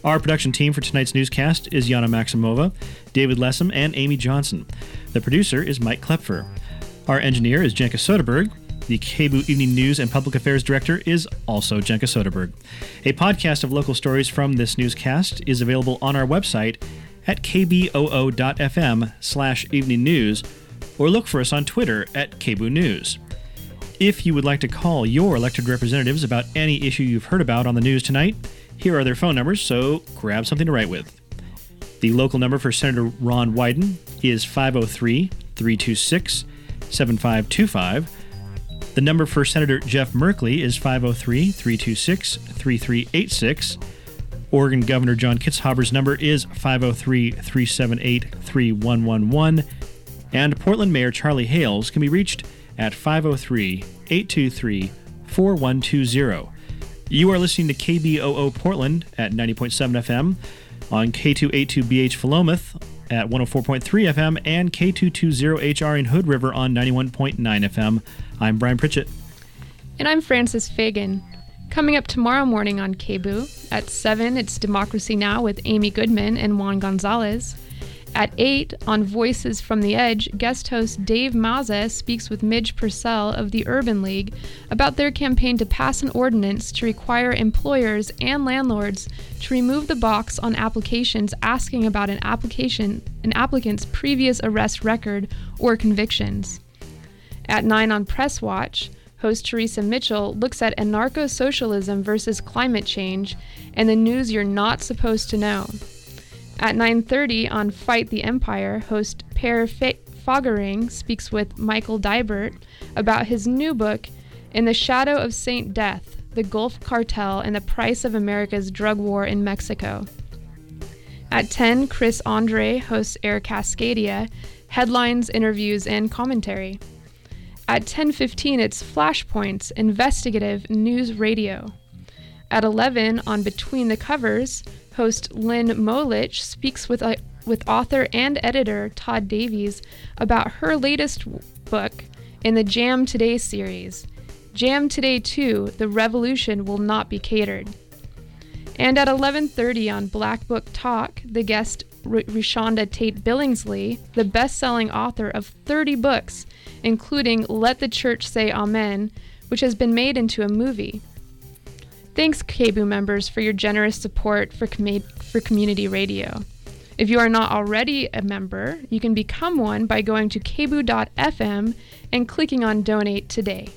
Our production team for tonight's newscast is Yana Maximova, David Lessem, and Amy Johnson. The producer is Mike Klepfer. Our engineer is Jenka Soderberg. The K B O O Evening News and Public Affairs Director is also Jenka Soderberg. A podcast of local stories from this newscast is available on our website at kboo.fm slash evening news, or look for us on Twitter at K B O O News. If you would like to call your elected representatives about any issue you've heard about on the news tonight, here are their phone numbers, so grab something to write with. The local number for Senator Ron Wyden is five oh three, three two six, seven five two five. The number for Senator Jeff Merkley is five oh three, three two six, three three eight six. Oregon Governor John Kitzhaber's number is five oh three, three seven eight, three one one one. And Portland Mayor Charlie Hales can be reached at five oh three, eight two three, four one two zero. You are listening to K B O O Portland at ninety point seven F M, on K two eighty-two B H Philomath at one oh four point three F M, and K two twenty H R in Hood River on ninety-one point nine F M. I'm Brian Pritchett. And I'm Frances Fagan. Coming up tomorrow morning on K B O O, at seven, it's Democracy Now! With Amy Goodman and Juan Gonzalez. At eight, on Voices from the Edge, guest host Dave Mazza speaks with Midge Purcell of the Urban League about their campaign to pass an ordinance to require employers and landlords to remove the box on applications asking about an application, an applicant's previous arrest record or convictions. At nine on Press Watch, host Teresa Mitchell looks at anarcho-socialism versus climate change and the news you're not supposed to know. At nine thirty on Fight the Empire, host Per Fogering speaks with Michael Dybert about his new book, In the Shadow of Saint Death, the Gulf Cartel and the Price of America's Drug War in Mexico. At ten, Chris Andre hosts Air Cascadia, headlines, interviews, and commentary. At ten fifteen, it's Flashpoints, investigative news radio. At eleven, on Between the Covers, host Lynn Molich speaks with, uh, with author and editor Todd Davies about her latest book in the Jam Today series, Jam Today two, The Revolution Will Not Be Catered. And at eleven thirty on Black Book Talk, the guest R- Rashonda Tate Billingsley, the best-selling author of thirty books, including Let the Church Say Amen, which has been made into a movie. Thanks, K B O O members, for your generous support for, com- for community radio. If you are not already a member, you can become one by going to k b o o dot f m and clicking on Donate Today.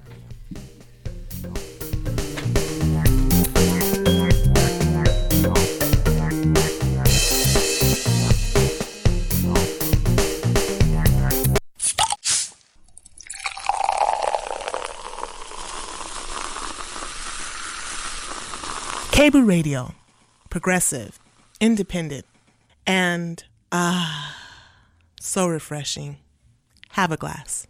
K B O O Radio, progressive, independent, and, ah, so refreshing. Have a glass.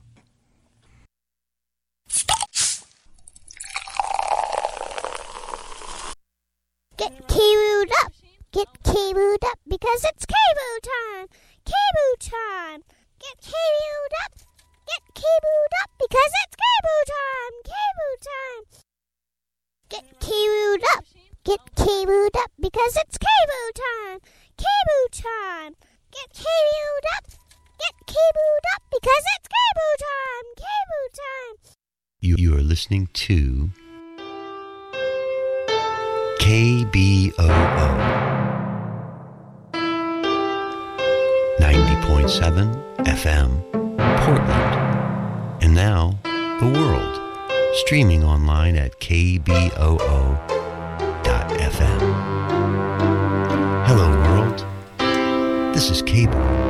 Get K B O O'd up. Get K B O O'd up because it's K B O O time. K B O O time. Get K B O'd up. Get K B O'd up because it's K B O time. K B O time. Get K B O'd up. Get K B O'd up because it's K B O time. K B O time. Get K B O'd up. Get K B O'd up because it's K B O time. K B O time. You, you are listening to K B O O ninety point seven F M, Portland. And now, the world. Streaming online at K B O O dot F M. Hello, world. This is K B O O.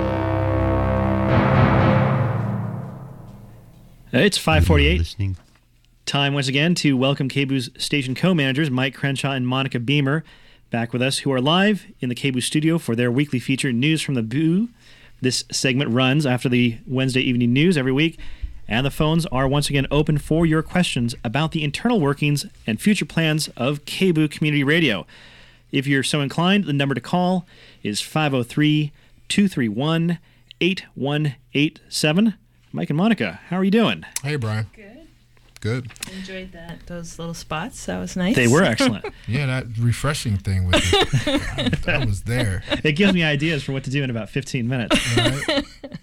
It's five forty-eight. Time once again to welcome K B O O's station co-managers Mike Crenshaw and Monica Beamer back with us, who are live in the K B O O studio for their weekly feature, News from the B O O. This segment runs after the Wednesday evening news every week, and the phones are once again open for your questions about the internal workings and future plans of K B O O Community Radio. If you're so inclined, the number to call is five oh three, two three one, eight one eight seven. Mike and Monica, how are you doing? Hey, Brian. Good. good. Enjoyed that those little spots. That was nice. They were excellent. Yeah, that refreshing thing with it, that was there. It gives me ideas for what to do in about fifteen minutes. Right.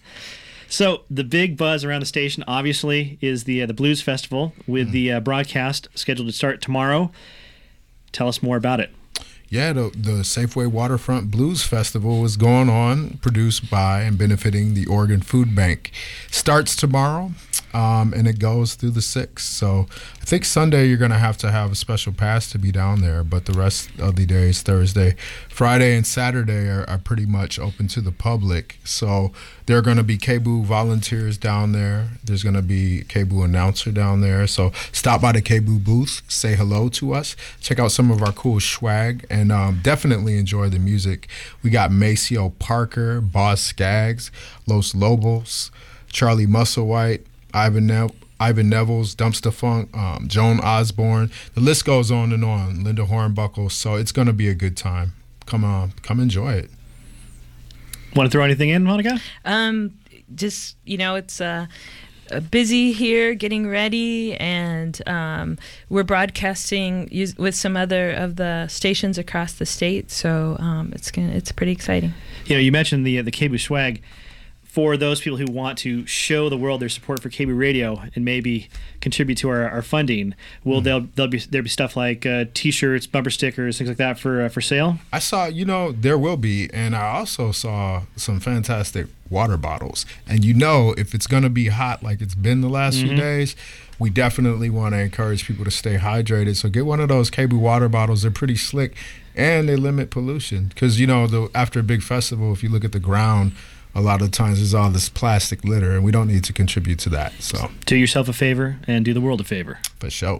So the big buzz around the station, obviously, is the uh, the Blues Festival with mm. the uh, broadcast scheduled to start tomorrow. Tell us more about it. Yeah, the, the Safeway Waterfront Blues Festival is going on, produced by and benefiting the Oregon Food Bank. Starts tomorrow, um, and it goes through the sixth. So I think Sunday you're going to have to have a special pass to be down there, but the rest of the days, Thursday, Friday, and Saturday are, are pretty much open to the public. So there are going to be K B O O volunteers down there. There's going to be a K B O O announcer down there. So stop by the K B O O booth, say hello to us, check out some of our cool swag, and um, definitely enjoy the music. We got Maceo Parker, Boz Scaggs, Los Lobos, Charlie Musselwhite, Ivan ne- Ivan Neville's, Dumpster Funk, um, Joan Osborne. The list goes on and on. Linda Hornbuckle. So it's going to be a good time. Come on, come enjoy it. Want to throw anything in, Monica? Um, just, you know, it's uh, busy here getting ready, and um, we're broadcasting use, with some other of the stations across the state, so um, it's gonna, it's pretty exciting. You know, you mentioned the, the K B O O swag. For those people who want to show the world their support for K B O O Radio and maybe contribute to our, our funding, will mm. there'll, there'll be there be stuff like uh, T-shirts, bumper stickers, things like that for uh, for sale? I saw, you know, there will be, and I also saw some fantastic water bottles. And you know, if it's going to be hot like it's been the last mm-hmm. few days, we definitely want to encourage people to stay hydrated. So get one of those K B O O water bottles. They're pretty slick, and they limit pollution. Because, you know, the, after a big festival, if you look at the ground, a lot of times there's all this plastic litter, and we don't need to contribute to that. So do yourself a favor and do the world a favor. For sure.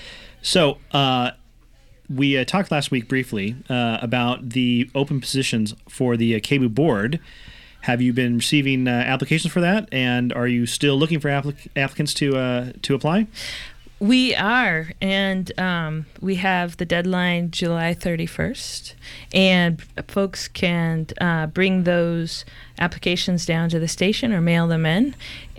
So uh, we uh, talked last week briefly uh, about the open positions for the uh, K B O O board. Have you been receiving uh, applications for that, and are you still looking for applic- applicants to uh, to apply? We are, and um, we have the deadline July thirty-first, and folks can uh, bring those applications down to the station or mail them in.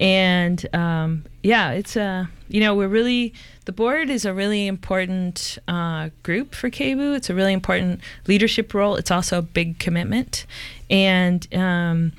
And um, yeah, it's a, you know, we're really, the board is a really important uh, group for K B O O. It's a really important leadership role. It's also a big commitment. And um,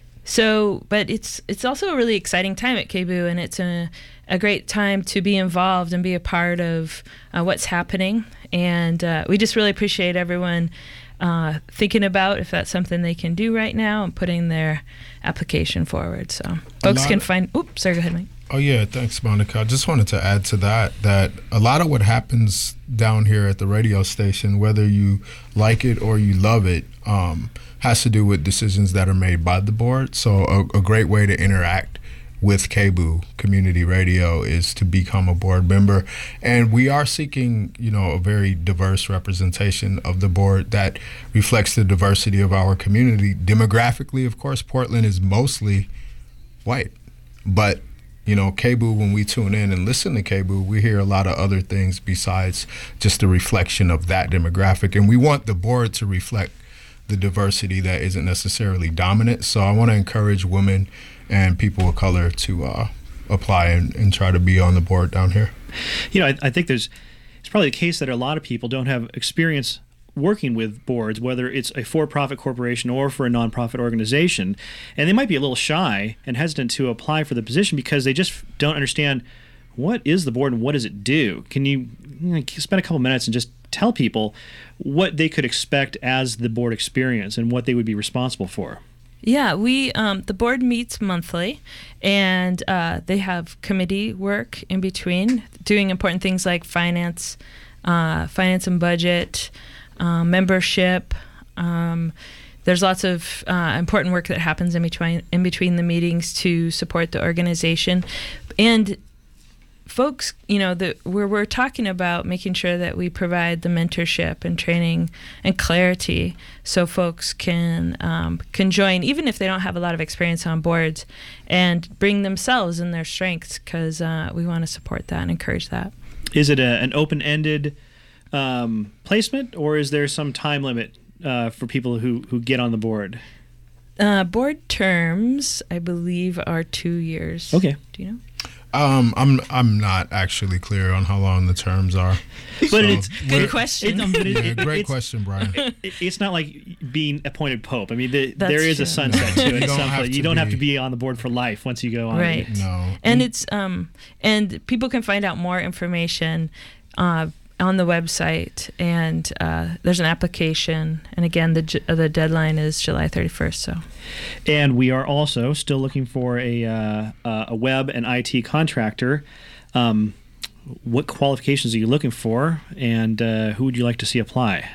so, but it's it's also a really exciting time at K B O O, and it's a a great time to be involved and be a part of uh, what's happening. And uh, we just really appreciate everyone uh, thinking about if that's something they can do right now and putting their application forward. So folks can find, oops, sorry, go ahead, Mike. Oh, yeah, thanks, Monica. I just wanted to add to that, that a lot of what happens down here at the radio station, whether you like it or you love it, um, has to do with decisions that are made by the board. So a, a great way to interact with K B O O Community Radio is to become a board member. And we are seeking, you know, a very diverse representation of the board that reflects the diversity of our community. Demographically, of course, Portland is mostly white. But, you know, K B O O, when we tune in and listen to K B O O, we hear a lot of other things besides just a reflection of that demographic. And we want the board to reflect the diversity that isn't necessarily dominant. So I want to encourage women and people of color to uh, apply and, and try to be on the board down here. You know, I, I think there's it's probably the case that a lot of people don't have experience working with boards, whether it's a for-profit corporation or for a nonprofit organization, and they might be a little shy and hesitant to apply for the position because they just don't understand what is the board and what does it do. Can you, you know, spend a couple minutes and just tell people what they could expect as the board experience and what they would be responsible for? Yeah, we um, the board meets monthly, and uh, they have committee work in between, doing important things like finance, uh, finance and budget, uh, membership. Um, there's lots of uh, important work that happens in between in between the meetings to support the organization, and folks, you know, the, we're, we're talking about making sure that we provide the mentorship and training and clarity so folks can um, can join, even if they don't have a lot of experience on boards, and bring themselves and their strengths, because uh, we want to support that and encourage that. Is it a, an open-ended um, placement, or is there some time limit uh, for people who, who get on the board? Uh, board terms, I believe, are two years. Okay. Do you know? Um, I'm I'm not actually clear on how long the terms are. But So it's we're- good question. It, it, Yeah, it, great it's- question, Brian. it- it- it's not like being appointed pope. I mean, the, That's there is a true. sunset No, to you it. at don't some have point. to You don't have be- to be on the board for life once you go on. Right. No. And it's um and people can find out more information uh, on the website, and uh, there's an application. And again, the ju- the deadline is July thirty-first. So. And we are also still looking for a uh, uh, a web and I T contractor. Um, what qualifications are you looking for, and uh, who would you like to see apply?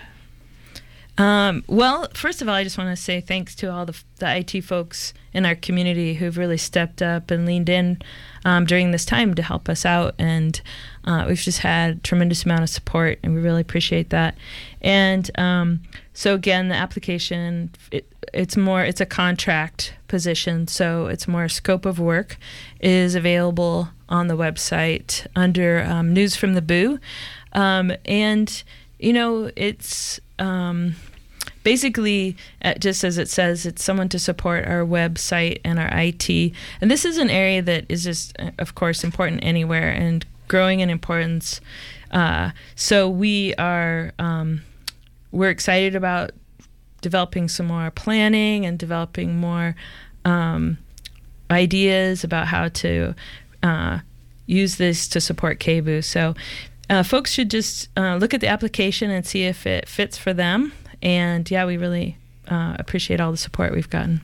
Um, well, first of all, I just want to say thanks to all the, the I T folks in our community who've really stepped up and leaned in um, during this time to help us out. And uh, we've just had a tremendous amount of support, and we really appreciate that. And um, so, again, the application, it, it's more, it's a contract position, so it's more scope of work is available on the website under um, News from the Boo. Um, and, you know, it's... Um, Basically, uh, just as it says, it's someone to support our website and our I T. And this is an area that is just, uh, of course, important anywhere and growing in importance. Uh, so we are, um, we're excited about developing some more planning and developing more um, ideas about how to uh, use this to support K B O O. So uh, folks should just uh, look at the application and see if it fits for them. And yeah, we really uh, appreciate all the support we've gotten.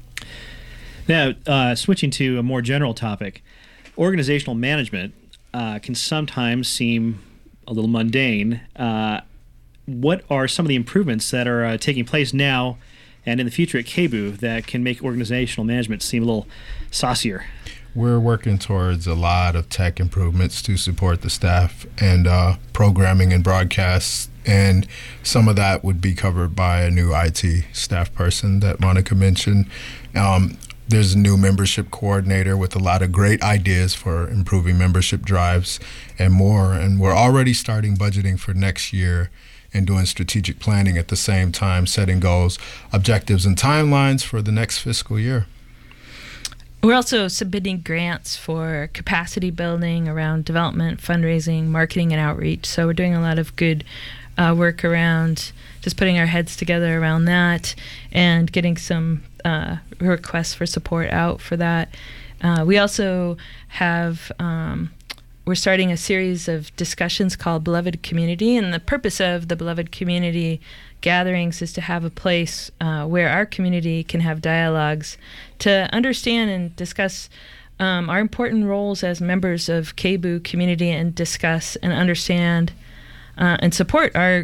Now, uh, switching to a more general topic, organizational management uh, can sometimes seem a little mundane. Uh, what are some of the improvements that are uh, taking place now and in the future at K B O O that can make organizational management seem a little saucier? We're working towards a lot of tech improvements to support the staff and uh, programming and broadcasts, and some of that would be covered by a new I T staff person that Monica mentioned. Um, there's a new membership coordinator with a lot of great ideas for improving membership drives and more, and we're already starting budgeting for next year and doing strategic planning at the same time, setting goals, objectives, and timelines for the next fiscal year. We're also submitting grants for capacity building around development, fundraising, marketing, and outreach. So we're doing a lot of good uh, work around just putting our heads together around that and getting some uh, requests for support out for that. Uh, we also have, um, we're starting a series of discussions called Beloved Community, and the purpose of the Beloved Community gatherings is to have a place uh, where our community can have dialogues to understand and discuss um, our important roles as members of K B O O community, and discuss and understand uh, and support our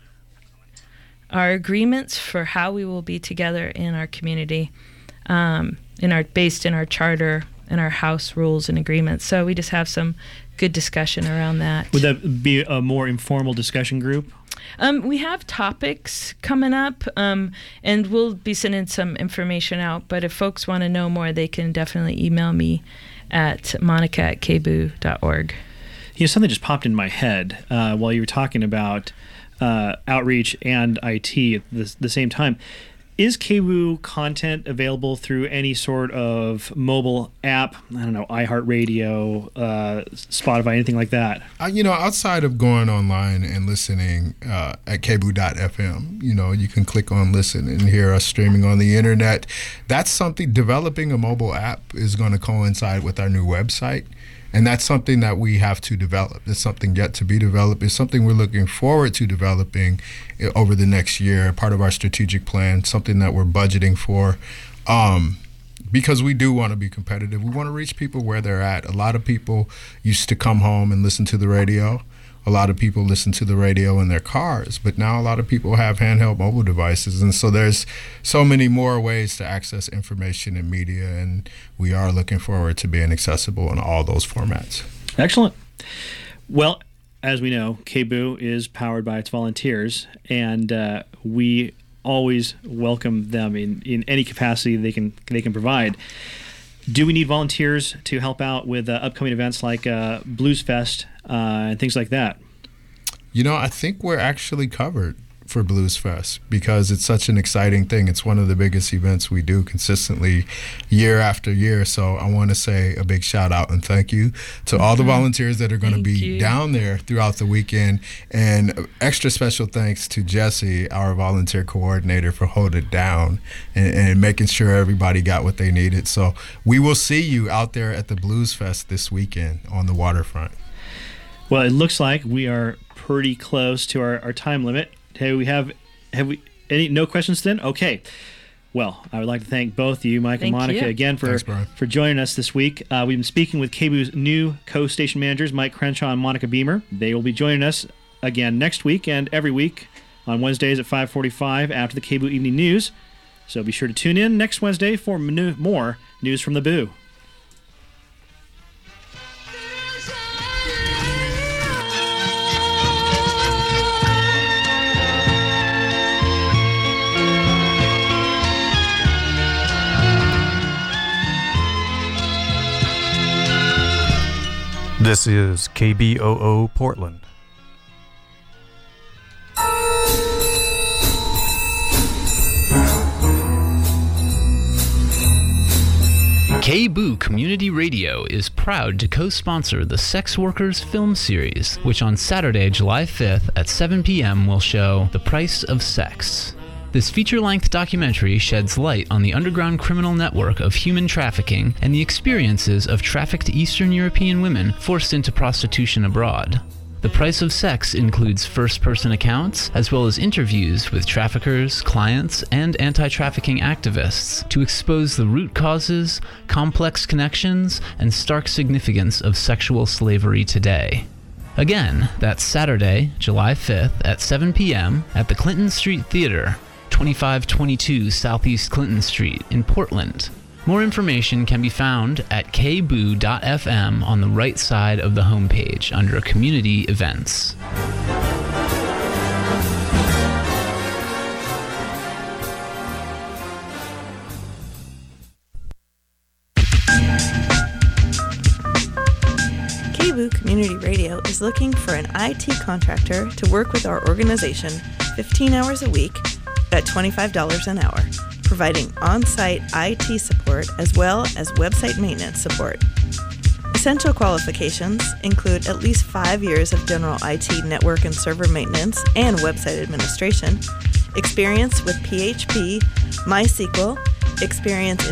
our agreements for how we will be together in our community, um, in our based in our charter and our house rules and agreements. So we just have some good discussion around that. Would that be a more informal discussion group? Um, we have topics coming up, um, and we'll be sending some information out. But if folks want to know more, they can definitely email me at monica at k b o o dot org. You know, something just popped in my head uh, while you were talking about uh, outreach and I T at the, the same time. Is K B O O content available through any sort of mobile app? I don't know, iHeartRadio, uh, Spotify, anything like that? Uh, you know, outside of going online and listening uh, at k b o o dot f m, you know, you can click on listen and hear us streaming on the internet. That's something, developing a mobile app is going to coincide with our new website. And that's something that we have to develop. It's something yet to be developed. It's something we're looking forward to developing over the next year, part of our strategic plan, something that we're budgeting for. Um, because we do want to be competitive. We want to reach people where they're at. A lot of people used to come home and listen to the radio. A lot of people listen to the radio in their cars, but now a lot of people have handheld mobile devices. And so there's so many more ways to access information and media, and we are looking forward to being accessible in all those formats. Excellent. Well, as we know, K B O O is powered by its volunteers, and uh, we always welcome them in, in any capacity they can they can provide. Do we need volunteers to help out with uh, upcoming events like uh, Blues Fest uh, and things like that? You know, I think we're actually covered for Blues Fest because it's such an exciting thing. It's one of the biggest events we do consistently year after year. So I want to say a big shout out and thank you to all the volunteers that are going to be you. down there throughout the weekend. And extra special thanks to Jesse, our volunteer coordinator, for holding it down and, and making sure everybody got what they needed. So we will see you out there at the Blues Fest this weekend on the waterfront. Well, it looks like we are pretty close to our, our time limit. Hey, we have have we any no questions then? Okay. Well, I would like to thank both of you, Mike Thank and Monica, you. again for Thanks, for joining us this week. Uh, we've been speaking with K B O's new co-station managers, Mike Crenshaw and Monica Beamer. They will be joining us again next week and every week on Wednesdays at five forty-five after the K B O Evening News. So be sure to tune in next Wednesday for m- more news from the Boo. This is K B O O Portland. K B O O Community Radio is proud to co-sponsor the Sex Workers film series, which on Saturday, July fifth at seven p.m. will show The Price of Sex. This feature-length documentary sheds light on the underground criminal network of human trafficking and the experiences of trafficked Eastern European women forced into prostitution abroad. The Price of Sex includes first-person accounts, as well as interviews with traffickers, clients, and anti-trafficking activists to expose the root causes, complex connections, and stark significance of sexual slavery today. Again, that's Saturday, July fifth at seven p.m. at the Clinton Street Theater, twenty-five twenty-two Southeast Clinton Street in Portland. More information can be found at k b o o dot f m on the right side of the homepage under Community Events. K B O O Community Radio is looking for an I T contractor to work with our organization fifteen hours a week at twenty-five dollars an hour, providing on-site I T support as well as website maintenance support. Essential qualifications include at least five years of general I T network and server maintenance and website administration, experience with P H P, MySQL, experience in